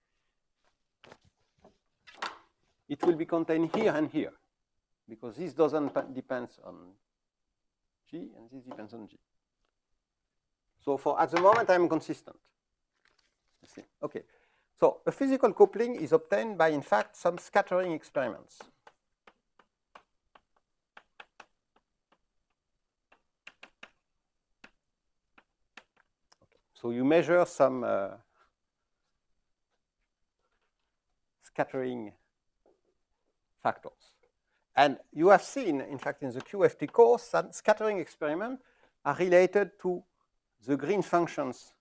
it will be contained here and here, because this doesn't depend on G, and this depends on G. So for at the moment, I'm consistent. You see? Okay. So a physical coupling is obtained by, in fact, some scattering experiments. Okay. So you measure some scattering factors. And you have seen, in fact, in the QFT course, that scattering experiments are related to the green functions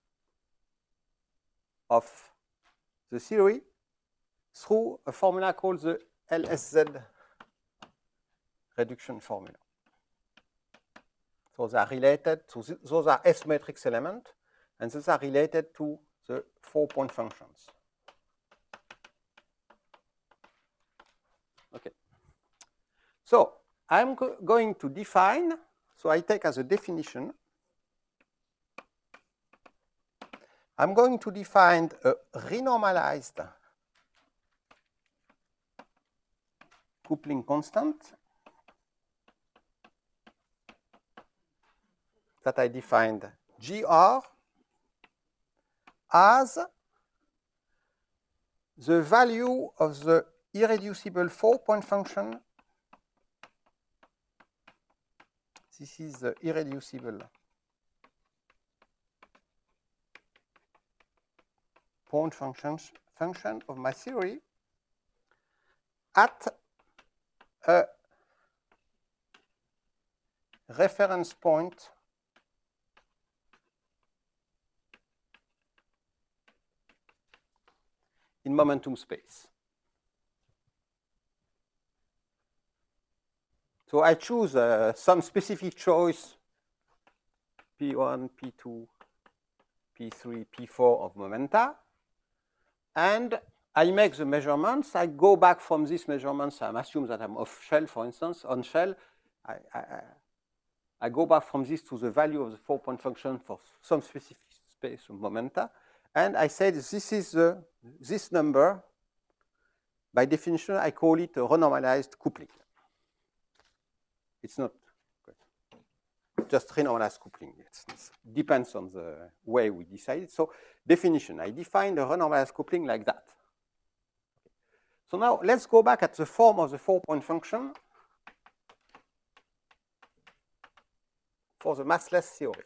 of the theory through a formula called the LSZ reduction formula. So they are related to, those are S matrix elements, and those are related to the 4-point functions. Okay. So I'm going to define, so I take as a definition, I'm going to define a renormalized coupling constant that I defined GR as the value of the irreducible 4-point function. This is the irreducible point function of my theory at a reference point in momentum space. So I choose some specific choice, P1, P2, P3, P4 of momenta, and I make the measurements. I go back from these measurements. I assume that I'm off shell, for instance. On shell, I go back from this to the value of the 4-point function for some specific space of momenta, and I said this is this number. By definition, I call it a renormalized coupling. It's not just renormalized coupling. It depends on the way we decide it. So definition, I define the renormalized coupling like that. So now let's go back at the form of the 4-point function for the massless theory.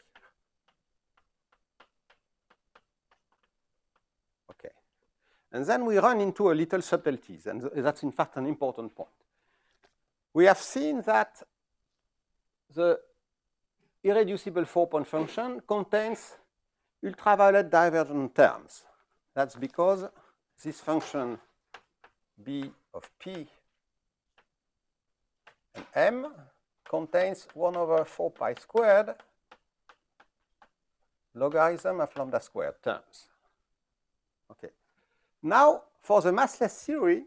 Okay. And then we run into a little subtleties, and that's in fact an important point. We have seen that the irreducible 4-point function contains ultraviolet divergent terms. That's because this function B of P and M contains 1 over 4 pi squared logarithm of lambda squared terms. Okay. Now, for the massless theory,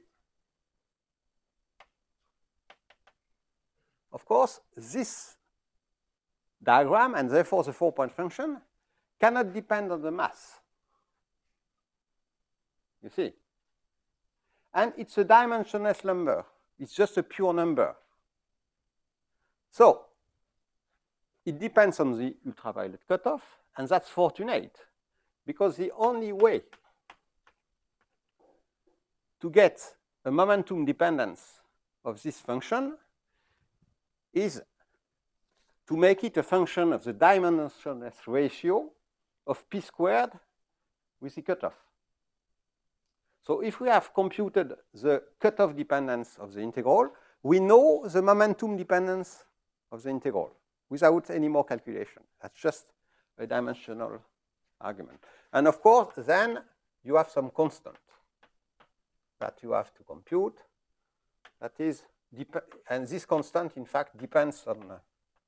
of course, this diagram, and therefore the 4-point function, cannot depend on the mass. You see? And it's a dimensionless number. It's just a pure number. So it depends on the ultraviolet cutoff, and that's fortunate, because the only way to get a momentum dependence of this function is to make it a function of the dimensionless ratio of p squared with the cutoff. So if we have computed the cutoff dependence of the integral, we know the momentum dependence of the integral without any more calculation. That's just a dimensional argument. And of course, then you have some constant that you have to compute. That is, and this constant, in fact, depends on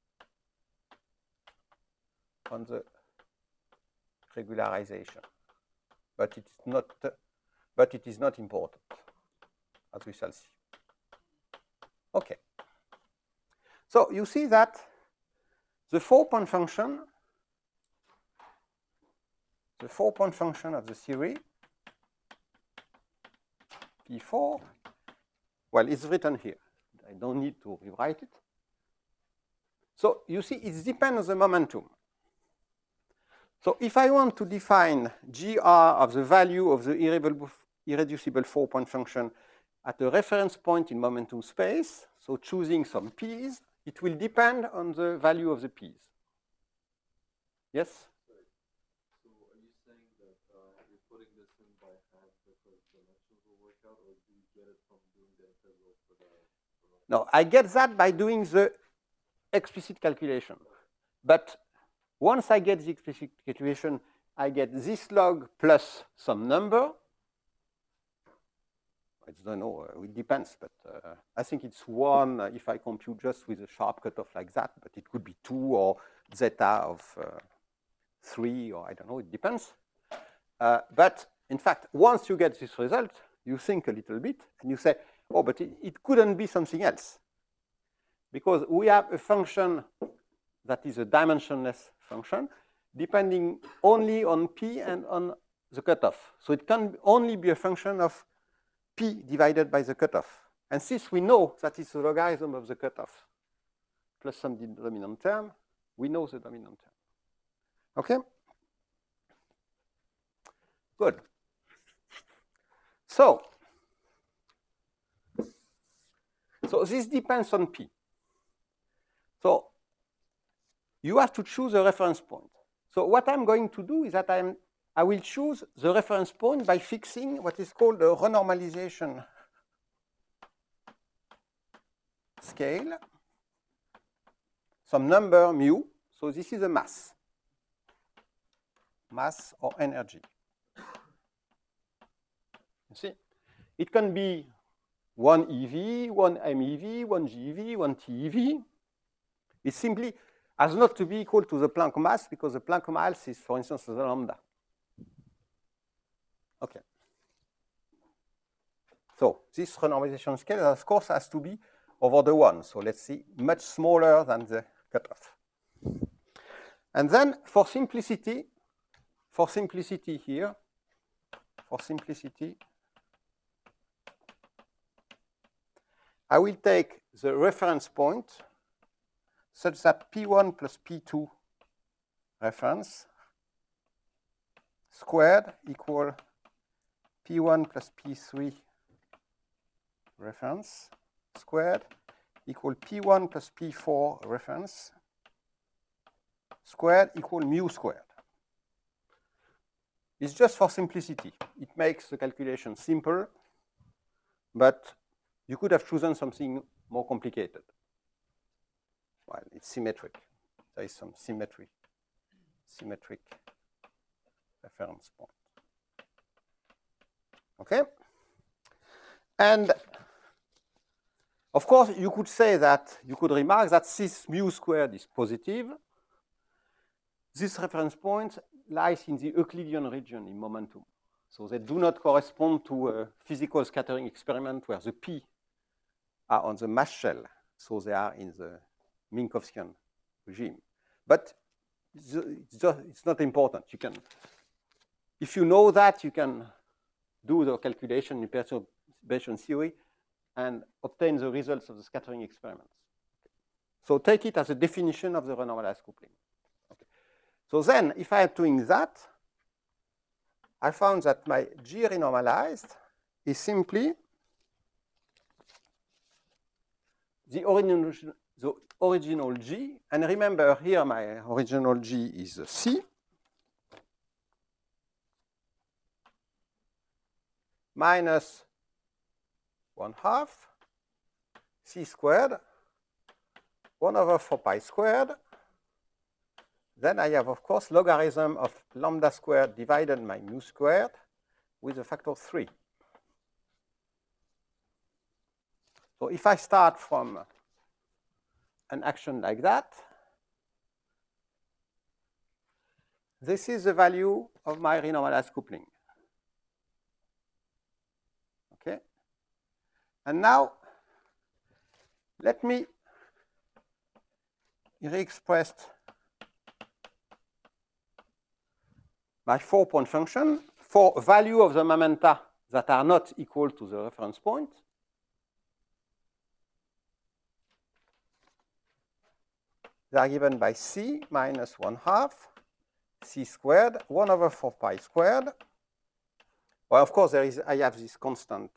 the regularization, but it is not important, as we shall see. Okay. So you see that the 4-point function, of the theory, P4, well, it's written here. I don't need to rewrite it. So you see, it depends on the momentum. So if I want to define GR of the value of the irreducible 4-point function at a reference point in momentum space, so choosing some p's, it will depend on the value of the p's. Yes? So are you saying that you're putting this in by hand because dimensions will work out, or do you get it from doing the integral for the... No, I get that by doing the explicit calculation. But once I get the explicit calculation, I get this log plus some number. I don't know, it depends, but I think it's 1 if I compute just with a sharp cutoff like that, but it could be 2 or zeta of 3, or I don't know, it depends. But in fact, once you get this result, you think a little bit, and you say, oh, but it couldn't be something else. Because we have a function that is a dimensionless function, depending only on p and on the cutoff. So it can only be a function of p divided by the cutoff. And since we know that it's the logarithm of the cutoff plus some dominant term, we know the dominant term. Okay? Good. So this depends on p. So you have to choose a reference point. So what I'm going to do is that I will choose the reference point by fixing what is called a renormalization scale, some number mu. So this is a mass or energy. You see, it can be 1 EV, 1 MeV, 1 GeV, 1 TeV. It simply has not to be equal to the Planck mass because the Planck mass is, for instance, the lambda. Okay. So this renormalization scale, of course, has to be over the 1. So let's see, much smaller than the cutoff. And then for simplicity here, I will take the reference point such that P1 plus P2 reference squared equal P1 plus P3 reference squared equal P1 plus P4 reference squared equal mu squared. It's just for simplicity. It makes the calculation simple, but you could have chosen something more complicated. Well, it's symmetric. There is some symmetric reference point. Okay? And of course, you could say that, you could remark that this mu squared is positive. This reference point lies in the Euclidean region in momentum. So they do not correspond to a physical scattering experiment where the p are on the mass shell. So they are in the Minkowskian regime. But it's not important. You can, if you know that, you can do the calculation in perturbation theory and obtain the results of the scattering experiments. So take it as a definition of the renormalized coupling. Okay. So then, if I am doing that, I found that my G renormalized is simply the original G. And remember here, my original G is C. minus 1/2 c squared 1 over 4 pi squared. Then I have, of course, logarithm of lambda squared divided by mu squared with a factor 3. So if I start from an action like that, this is the value of my renormalized coupling. Okay? And now, let me re-express my 4-point function for value of the momenta that are not equal to the reference point. They are given by c minus 1/2 c squared 1 over 4 pi squared. Well, of course, I have this constant.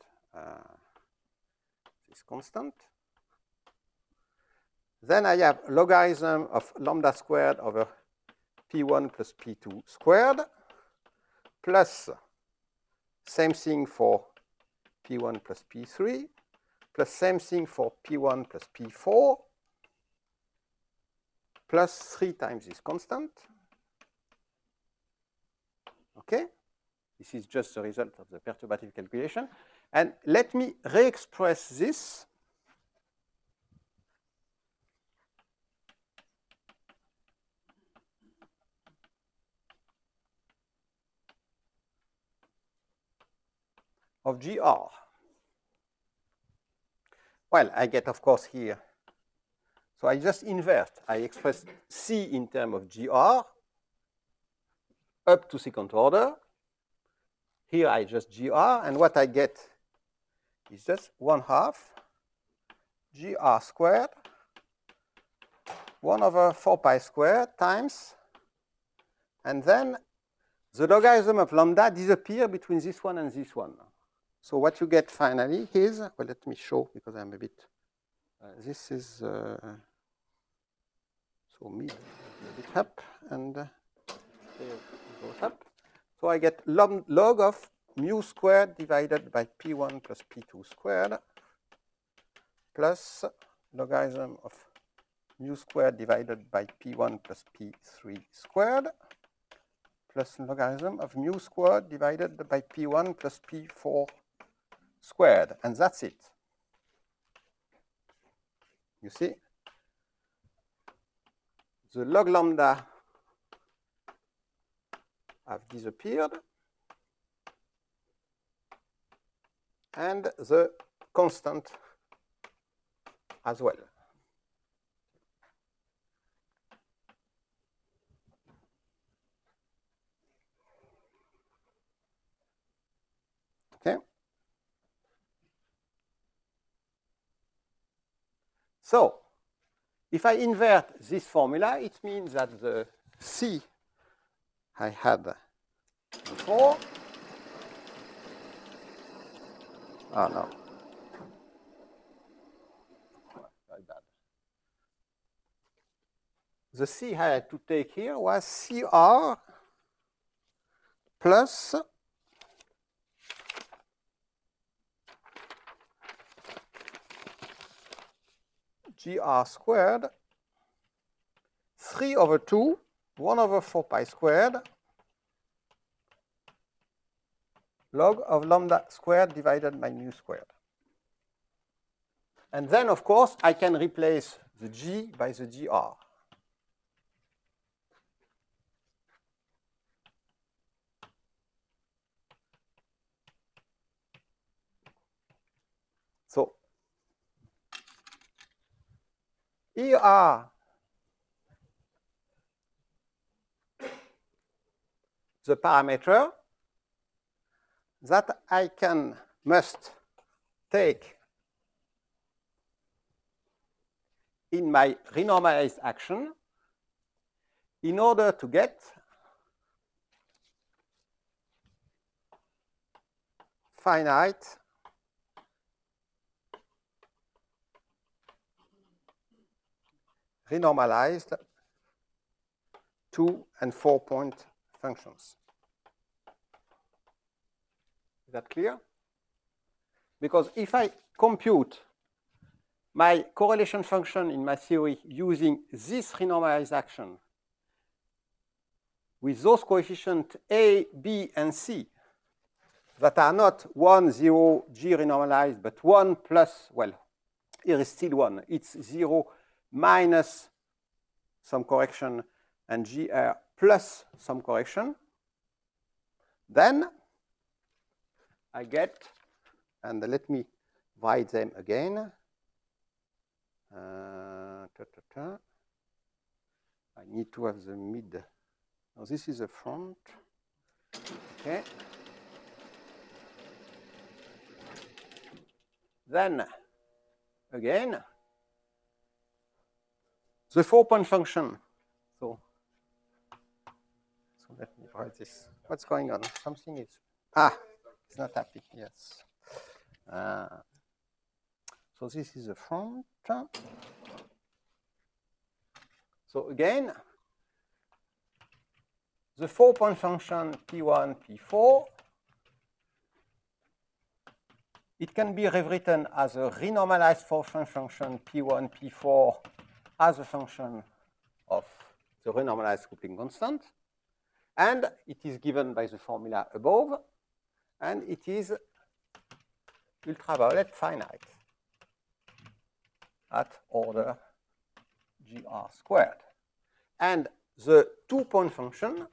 Then I have logarithm of lambda squared over p1 plus p2 squared, plus same thing for p1 plus p3, plus same thing for p1 plus p4, plus 3 times this constant. Okay? This is just the result of the perturbative calculation. And let me re-express this of GR. Well, I get, of course, here. So I just invert. I express C in terms of GR up to second order. Here I just GR, and what I get is just 1/2 GR squared 1 over 4 pi squared times, and then the logarithm of lambda disappears between this one and this one. So what you get finally is, well, let me show because I'm a bit, this is, so mid a bit up, and here it goes up. So I get log of mu squared divided by p1 plus p2 squared plus logarithm of mu squared divided by p1 plus p3 squared plus logarithm of mu squared divided by p1 plus p4 squared, and that's it. You see? The log lambda have disappeared, and the constant as well. Okay? So, if I invert this formula, it means that the C I had before, no, very bad. The C I had to take here was CR plus GR squared 3 over 2, 1 over 4 pi squared log of lambda squared divided by mu squared. And then, of course, I can replace the G by the GR. So, ER the parameter that I must take in my renormalized action in order to get finite renormalized 2- and 4-point functions. Is that clear? Because if I compute my correlation function in my theory using this renormalized action with those coefficients A, B, and C that are not 1, 0, G renormalized, but 1 plus, well, here is still 1. It's 0 minus some correction and GR plus some correction. Then I get, and let me write them again. I need to have the mid. Now this is the front. Okay. Then again, the 4-point function. So let me write this. What's going on? Something is, it's not happy, yes. So this is the front. So again, the 4-point function P1, P4, it can be rewritten as a renormalized 4-point function P1, P4 as a function of the renormalized coupling constant. And it is given by the formula above. And it is ultraviolet finite at order GR squared. And the 2-point function,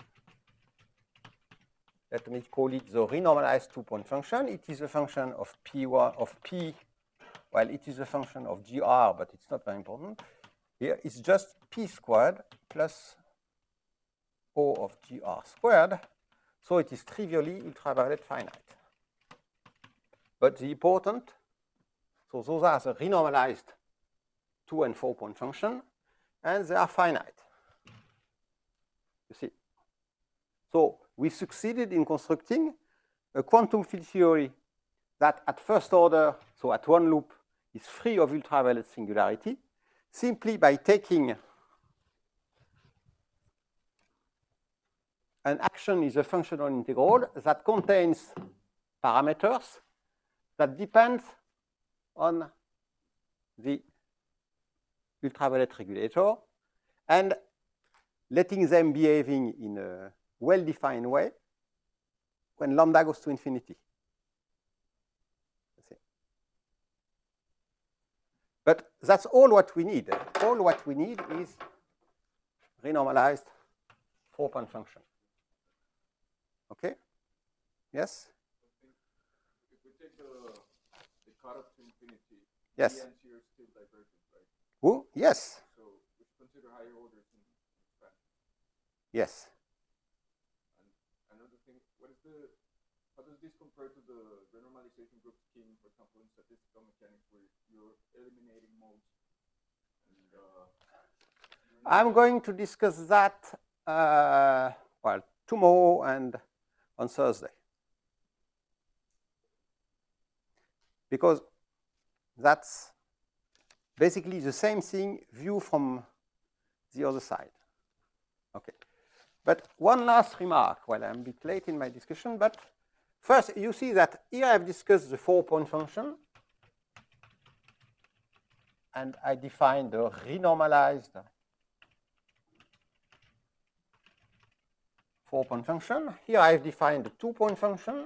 let me call it the renormalized 2-point function. It is a function of P1 of P. Well, it is a function of GR, but it's not very important. Here it's just P squared plus O of GR squared. So it is trivially ultraviolet finite. But the important, so those are the renormalized 2- and 4-point function, and they are finite. You see. So we succeeded in constructing a quantum field theory that at first order, so at one loop, is free of ultraviolet singularity, simply by taking an action is a functional integral that contains parameters that depend on the ultraviolet regulator and letting them behaving in a well-defined way when lambda goes to infinity. But that's all what we need. All what we need is renormalized 4-point function. Okay? Yes? If we take the cutoff to infinity, yes. the ends here are still divergent, right? Who? Yes. So we should consider higher orders in expansion. Yes. And another thing, how does this compare to the renormalization group scheme, for example, in statistical mechanics, where you're eliminating modes? And, I'm going to discuss that, well, tomorrow and on Thursday. Because that's basically the same thing viewed from the other side. Okay. But one last remark. Well, I'm a bit late in my discussion, but first, you see that here I've discussed the 4-point function, and I defined the renormalized 4-point function. Here I've defined the 2-point function.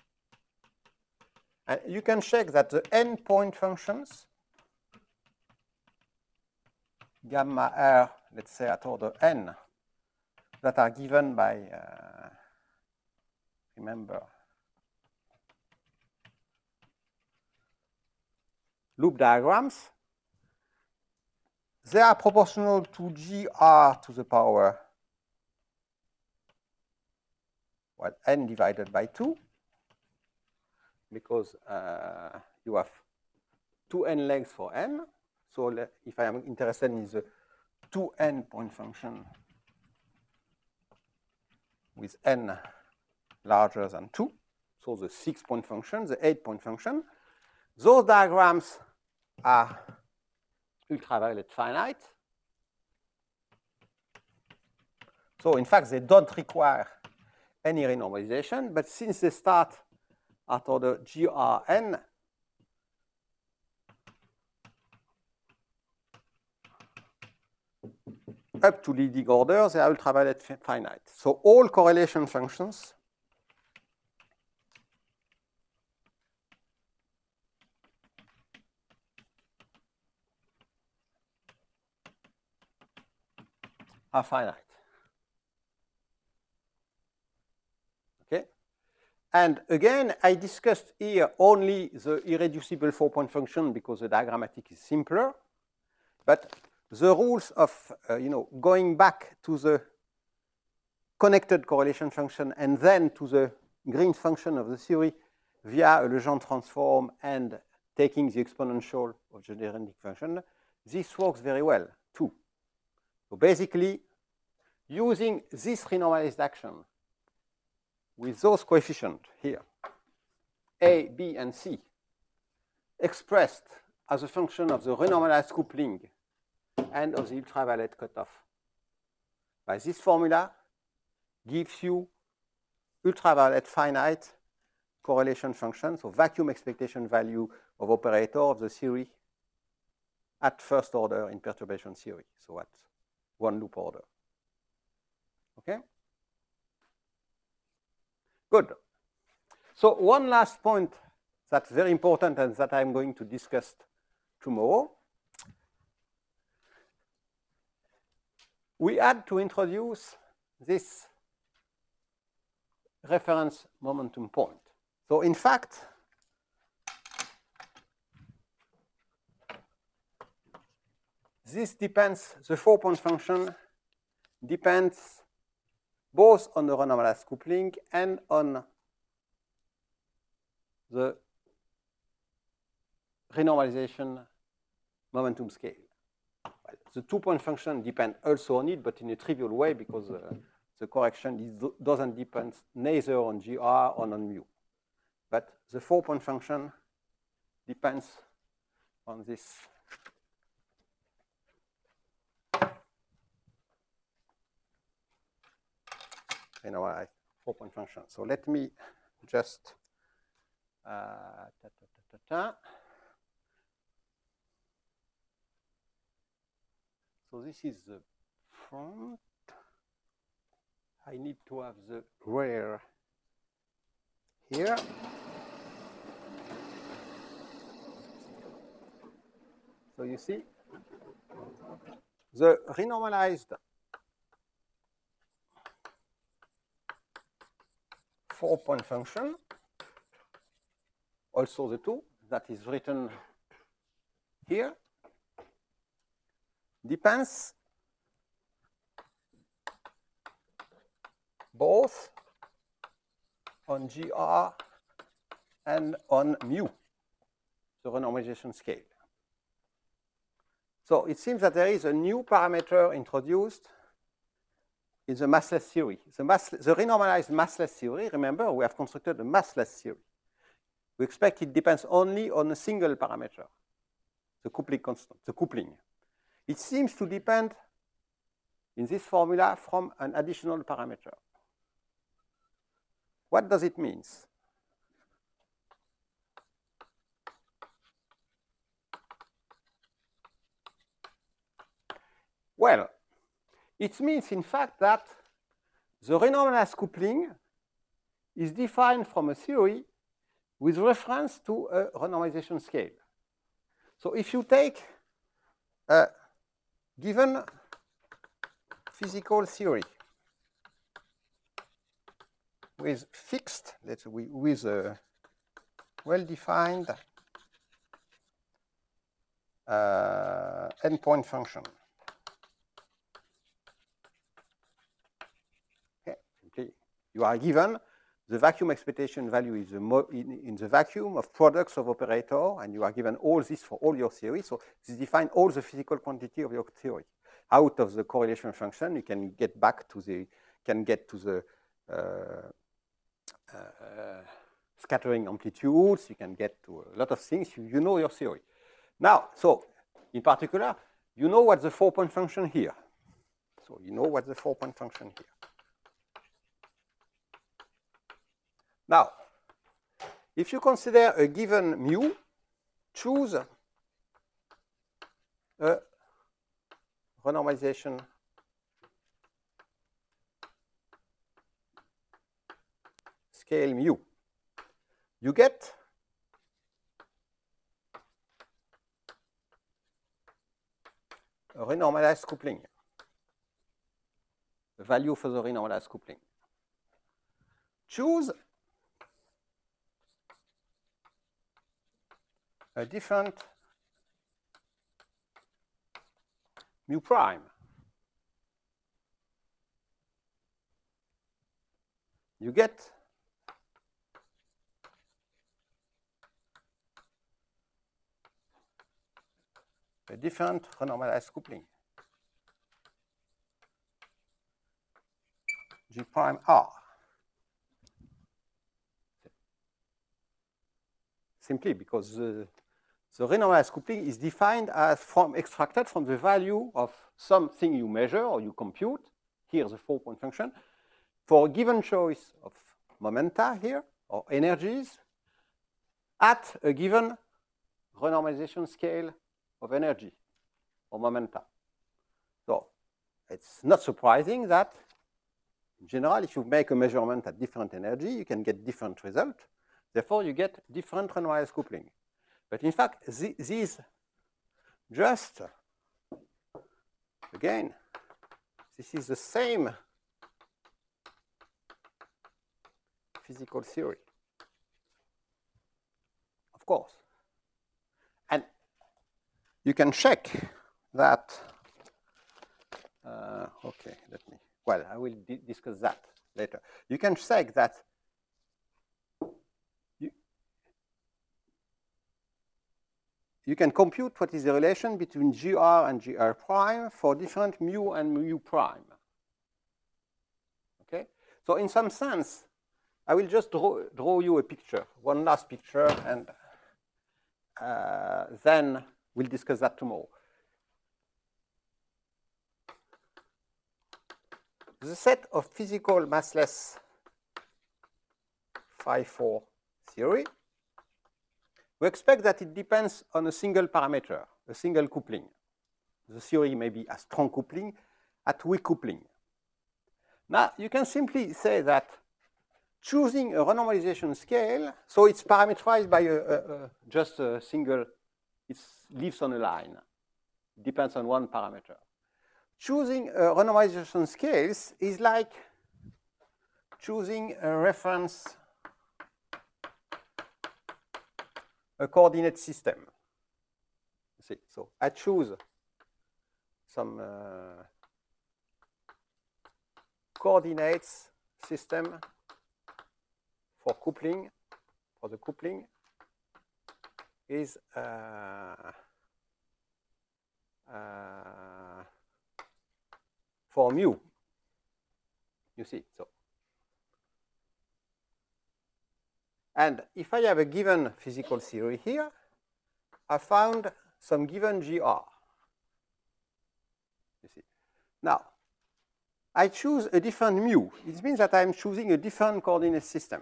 And you can check that the n-point functions, gamma r, let's say at order n, that are given by, remember, loop diagrams, they are proportional to GR to the power, well, n divided by 2, because you have 2n legs for n. So if I am interested in the 2n-point function with n larger than 2, so the 6-point function, the 8-point function, those diagrams are ultraviolet finite. So in fact, they don't require any renormalization, but since they start at order GRN, up to leading order, they are ultraviolet finite. So all correlation functions are finite. Okay? And again, I discussed here only the irreducible 4-point function because the diagrammatic is simpler. But the rules of going back to the connected correlation function and then to the green function of the theory via a Legendre transform and taking the exponential of the genetic function, this works very well too. So basically, using this renormalized action with those coefficients here, A, B, and C, expressed as a function of the renormalized coupling and of the ultraviolet cutoff, by this formula gives you ultraviolet finite correlation function, so vacuum expectation value of operator of the theory at first order in perturbation theory, so at one loop order. Okay? Good. So one last point that's very important and that I'm going to discuss tomorrow. We had to introduce this reference momentum point. So in fact, this depends, the 4-point function depends both on the renormalized coupling and on the renormalization momentum scale. Well, the 2-point function depends also on it, but in a trivial way because the correction doesn't depend neither on GR or on mu. But the 4-point function depends on this renormalized 4-point function. So let me just So this is the front. I need to have the rear here. So you see, the renormalized 4-point function, also the 2, that is written here, depends both on GR and on mu, the renormalization scale. So it seems that there is a new parameter introduced in the massless theory. The renormalized massless theory, remember, we have constructed a massless theory. We expect it depends only on a single parameter, the coupling constant, the coupling. It seems to depend in this formula from an additional parameter. What does it mean? Well, it means, in fact, that the renormalized coupling is defined from a theory with reference to a renormalization scale. So if you take a given physical theory with fixed, with a well-defined endpoint function. Okay. You are given the vacuum expectation value is in the vacuum of products of operator, and you are given all this for all your theory. So this defines all the physical quantity of your theory. Out of the correlation function, you can get back to the scattering amplitudes. You can get to a lot of things. You know your theory. Now, so in particular, you know what the 4-point function here. So you know what the 4-point function here. Now, if you consider a given mu, choose a renormalization scale mu. You get a renormalized coupling, the value for the renormalized coupling. Choose a different mu prime. You get a different renormalized coupling, G prime R. Simply because the renormalized coupling is defined as extracted from the value of something you measure or you compute, here the 4-point function, for a given choice of momenta here, or energies, at a given renormalization scale of energy or momenta. So it's not surprising that, in general, if you make a measurement at different energy, you can get different results. Therefore, you get different renormalized coupling. But in fact, these just, again, this is the same physical theory, of course. And you can check that, okay, well, I will discuss that later. You can check that you can compute what is the relation between GR and GR prime for different mu and mu prime. Okay? So in some sense, I will just draw you a picture, one last picture, and then we'll discuss that tomorrow. The set of physical massless phi-4 theory, we expect that it depends on a single parameter, a single coupling. The theory may be a strong coupling, at weak coupling. Now, you can simply say that choosing a renormalization scale, so it's parameterized by just a single, it lives on a line. It depends on one parameter. Choosing a renormalization scales is like choosing a reference, a coordinate system. See, so I choose some coordinates system for coupling, for the coupling is for mu. You see, so. And if I have a given physical theory here, I found some given GR. You see. Now, I choose a different mu. It means that I'm choosing a different coordinate system.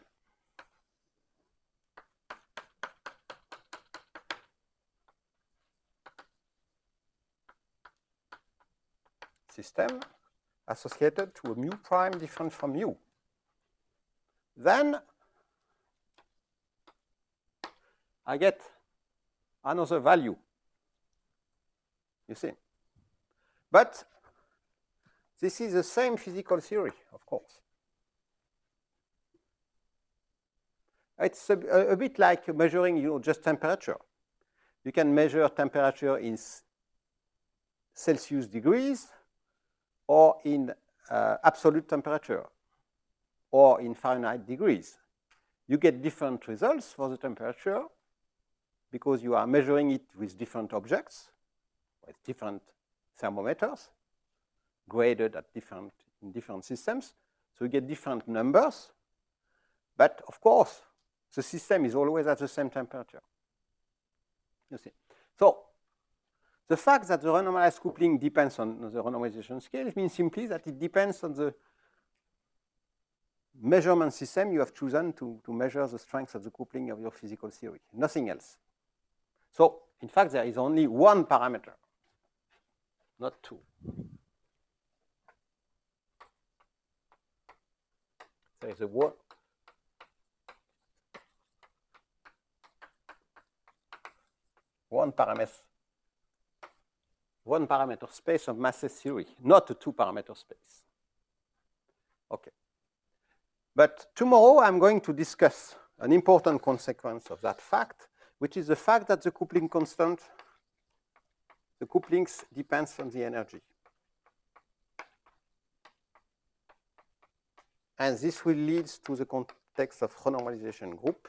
System associated to a mu prime different from mu. Then I get another value, you see. But this is the same physical theory, of course. It's a bit like measuring, just temperature. You can measure temperature in Celsius degrees, or in absolute temperature, or in Fahrenheit degrees. You get different results for the temperature because you are measuring it with different objects, with different thermometers, graded at in different systems. So you get different numbers. But of course, the system is always at the same temperature. You see. So the fact that the renormalized coupling depends on the renormalization scale means simply that it depends on the measurement system you have chosen to measure the strength of the coupling of your physical theory, nothing else. So, in fact, there is only one parameter, not two. There is one parameter space of massless theory, not a two-parameter space. Okay. But tomorrow I'm going to discuss an important consequence of that fact, which is the fact that the coupling constant, the couplings depends on the energy. And this will lead to the context of renormalization group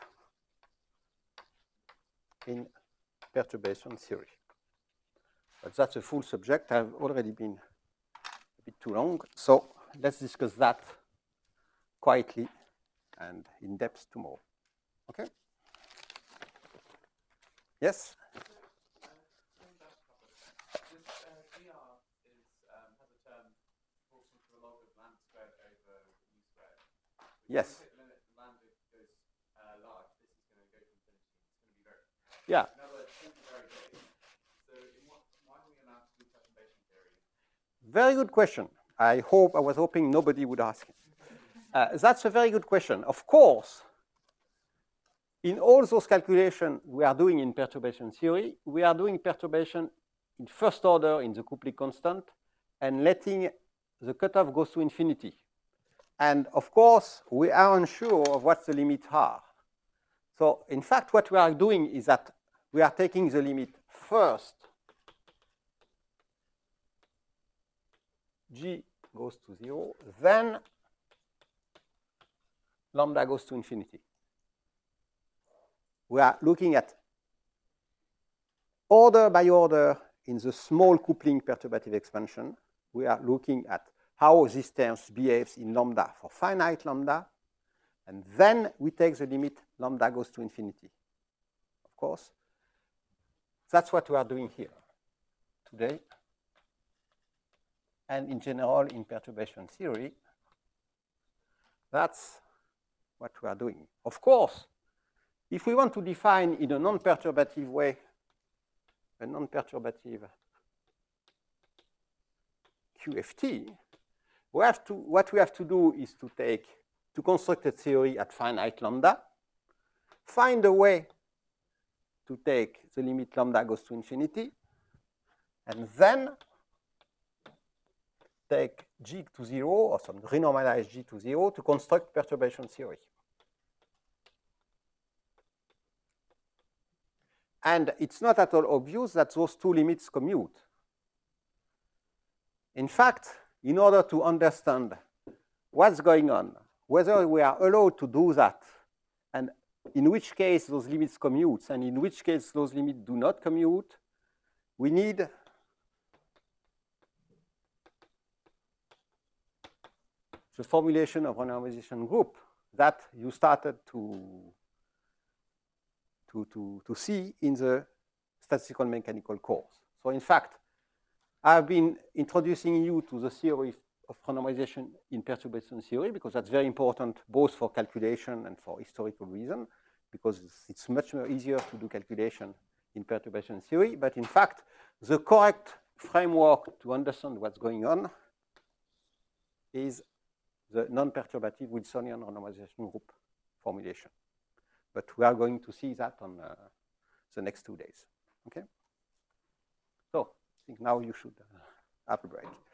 in perturbation theory. But that's a full subject. I've already been a bit too long. So let's discuss that quietly and in depth tomorrow. Okay? Yes? Yes. Yeah. Very good question. I was hoping nobody would ask it. That's a very good question. Of course, in all those calculations we are doing in perturbation theory, we are doing perturbation in first order in the coupling constant and letting the cutoff goes to infinity. And of course, we are unsure of what the limits are. So in fact, what we are doing is that we are taking the limit first. G goes to 0, then lambda goes to infinity. We are looking at order by order in the small coupling perturbative expansion. We are looking at how this term behaves in lambda for finite lambda. And then we take the limit lambda goes to infinity. Of course, that's what we are doing here today. And in general, in perturbation theory, that's what we are doing. Of course, if we want to define in a non-perturbative way, a non-perturbative QFT, what we have to do is to construct a theory at finite lambda, find a way to take the limit lambda goes to infinity, and then take G to 0, or some renormalize G to 0 to construct perturbation theory. And it's not at all obvious that those two limits commute. In fact, in order to understand what's going on, whether we are allowed to do that, and in which case those limits commute, and in which case those limits do not commute, we need the formulation of a renormalization group that you started to see in the statistical mechanical course. So in fact, I've been introducing you to the theory of renormalization in perturbation theory because that's very important both for calculation and for historical reason, because it's much more easier to do calculation in perturbation theory. But in fact, the correct framework to understand what's going on is the non-perturbative Wilsonian renormalization group formulation. But we are going to see that on the next 2 days. Okay? So I think now you should have a break.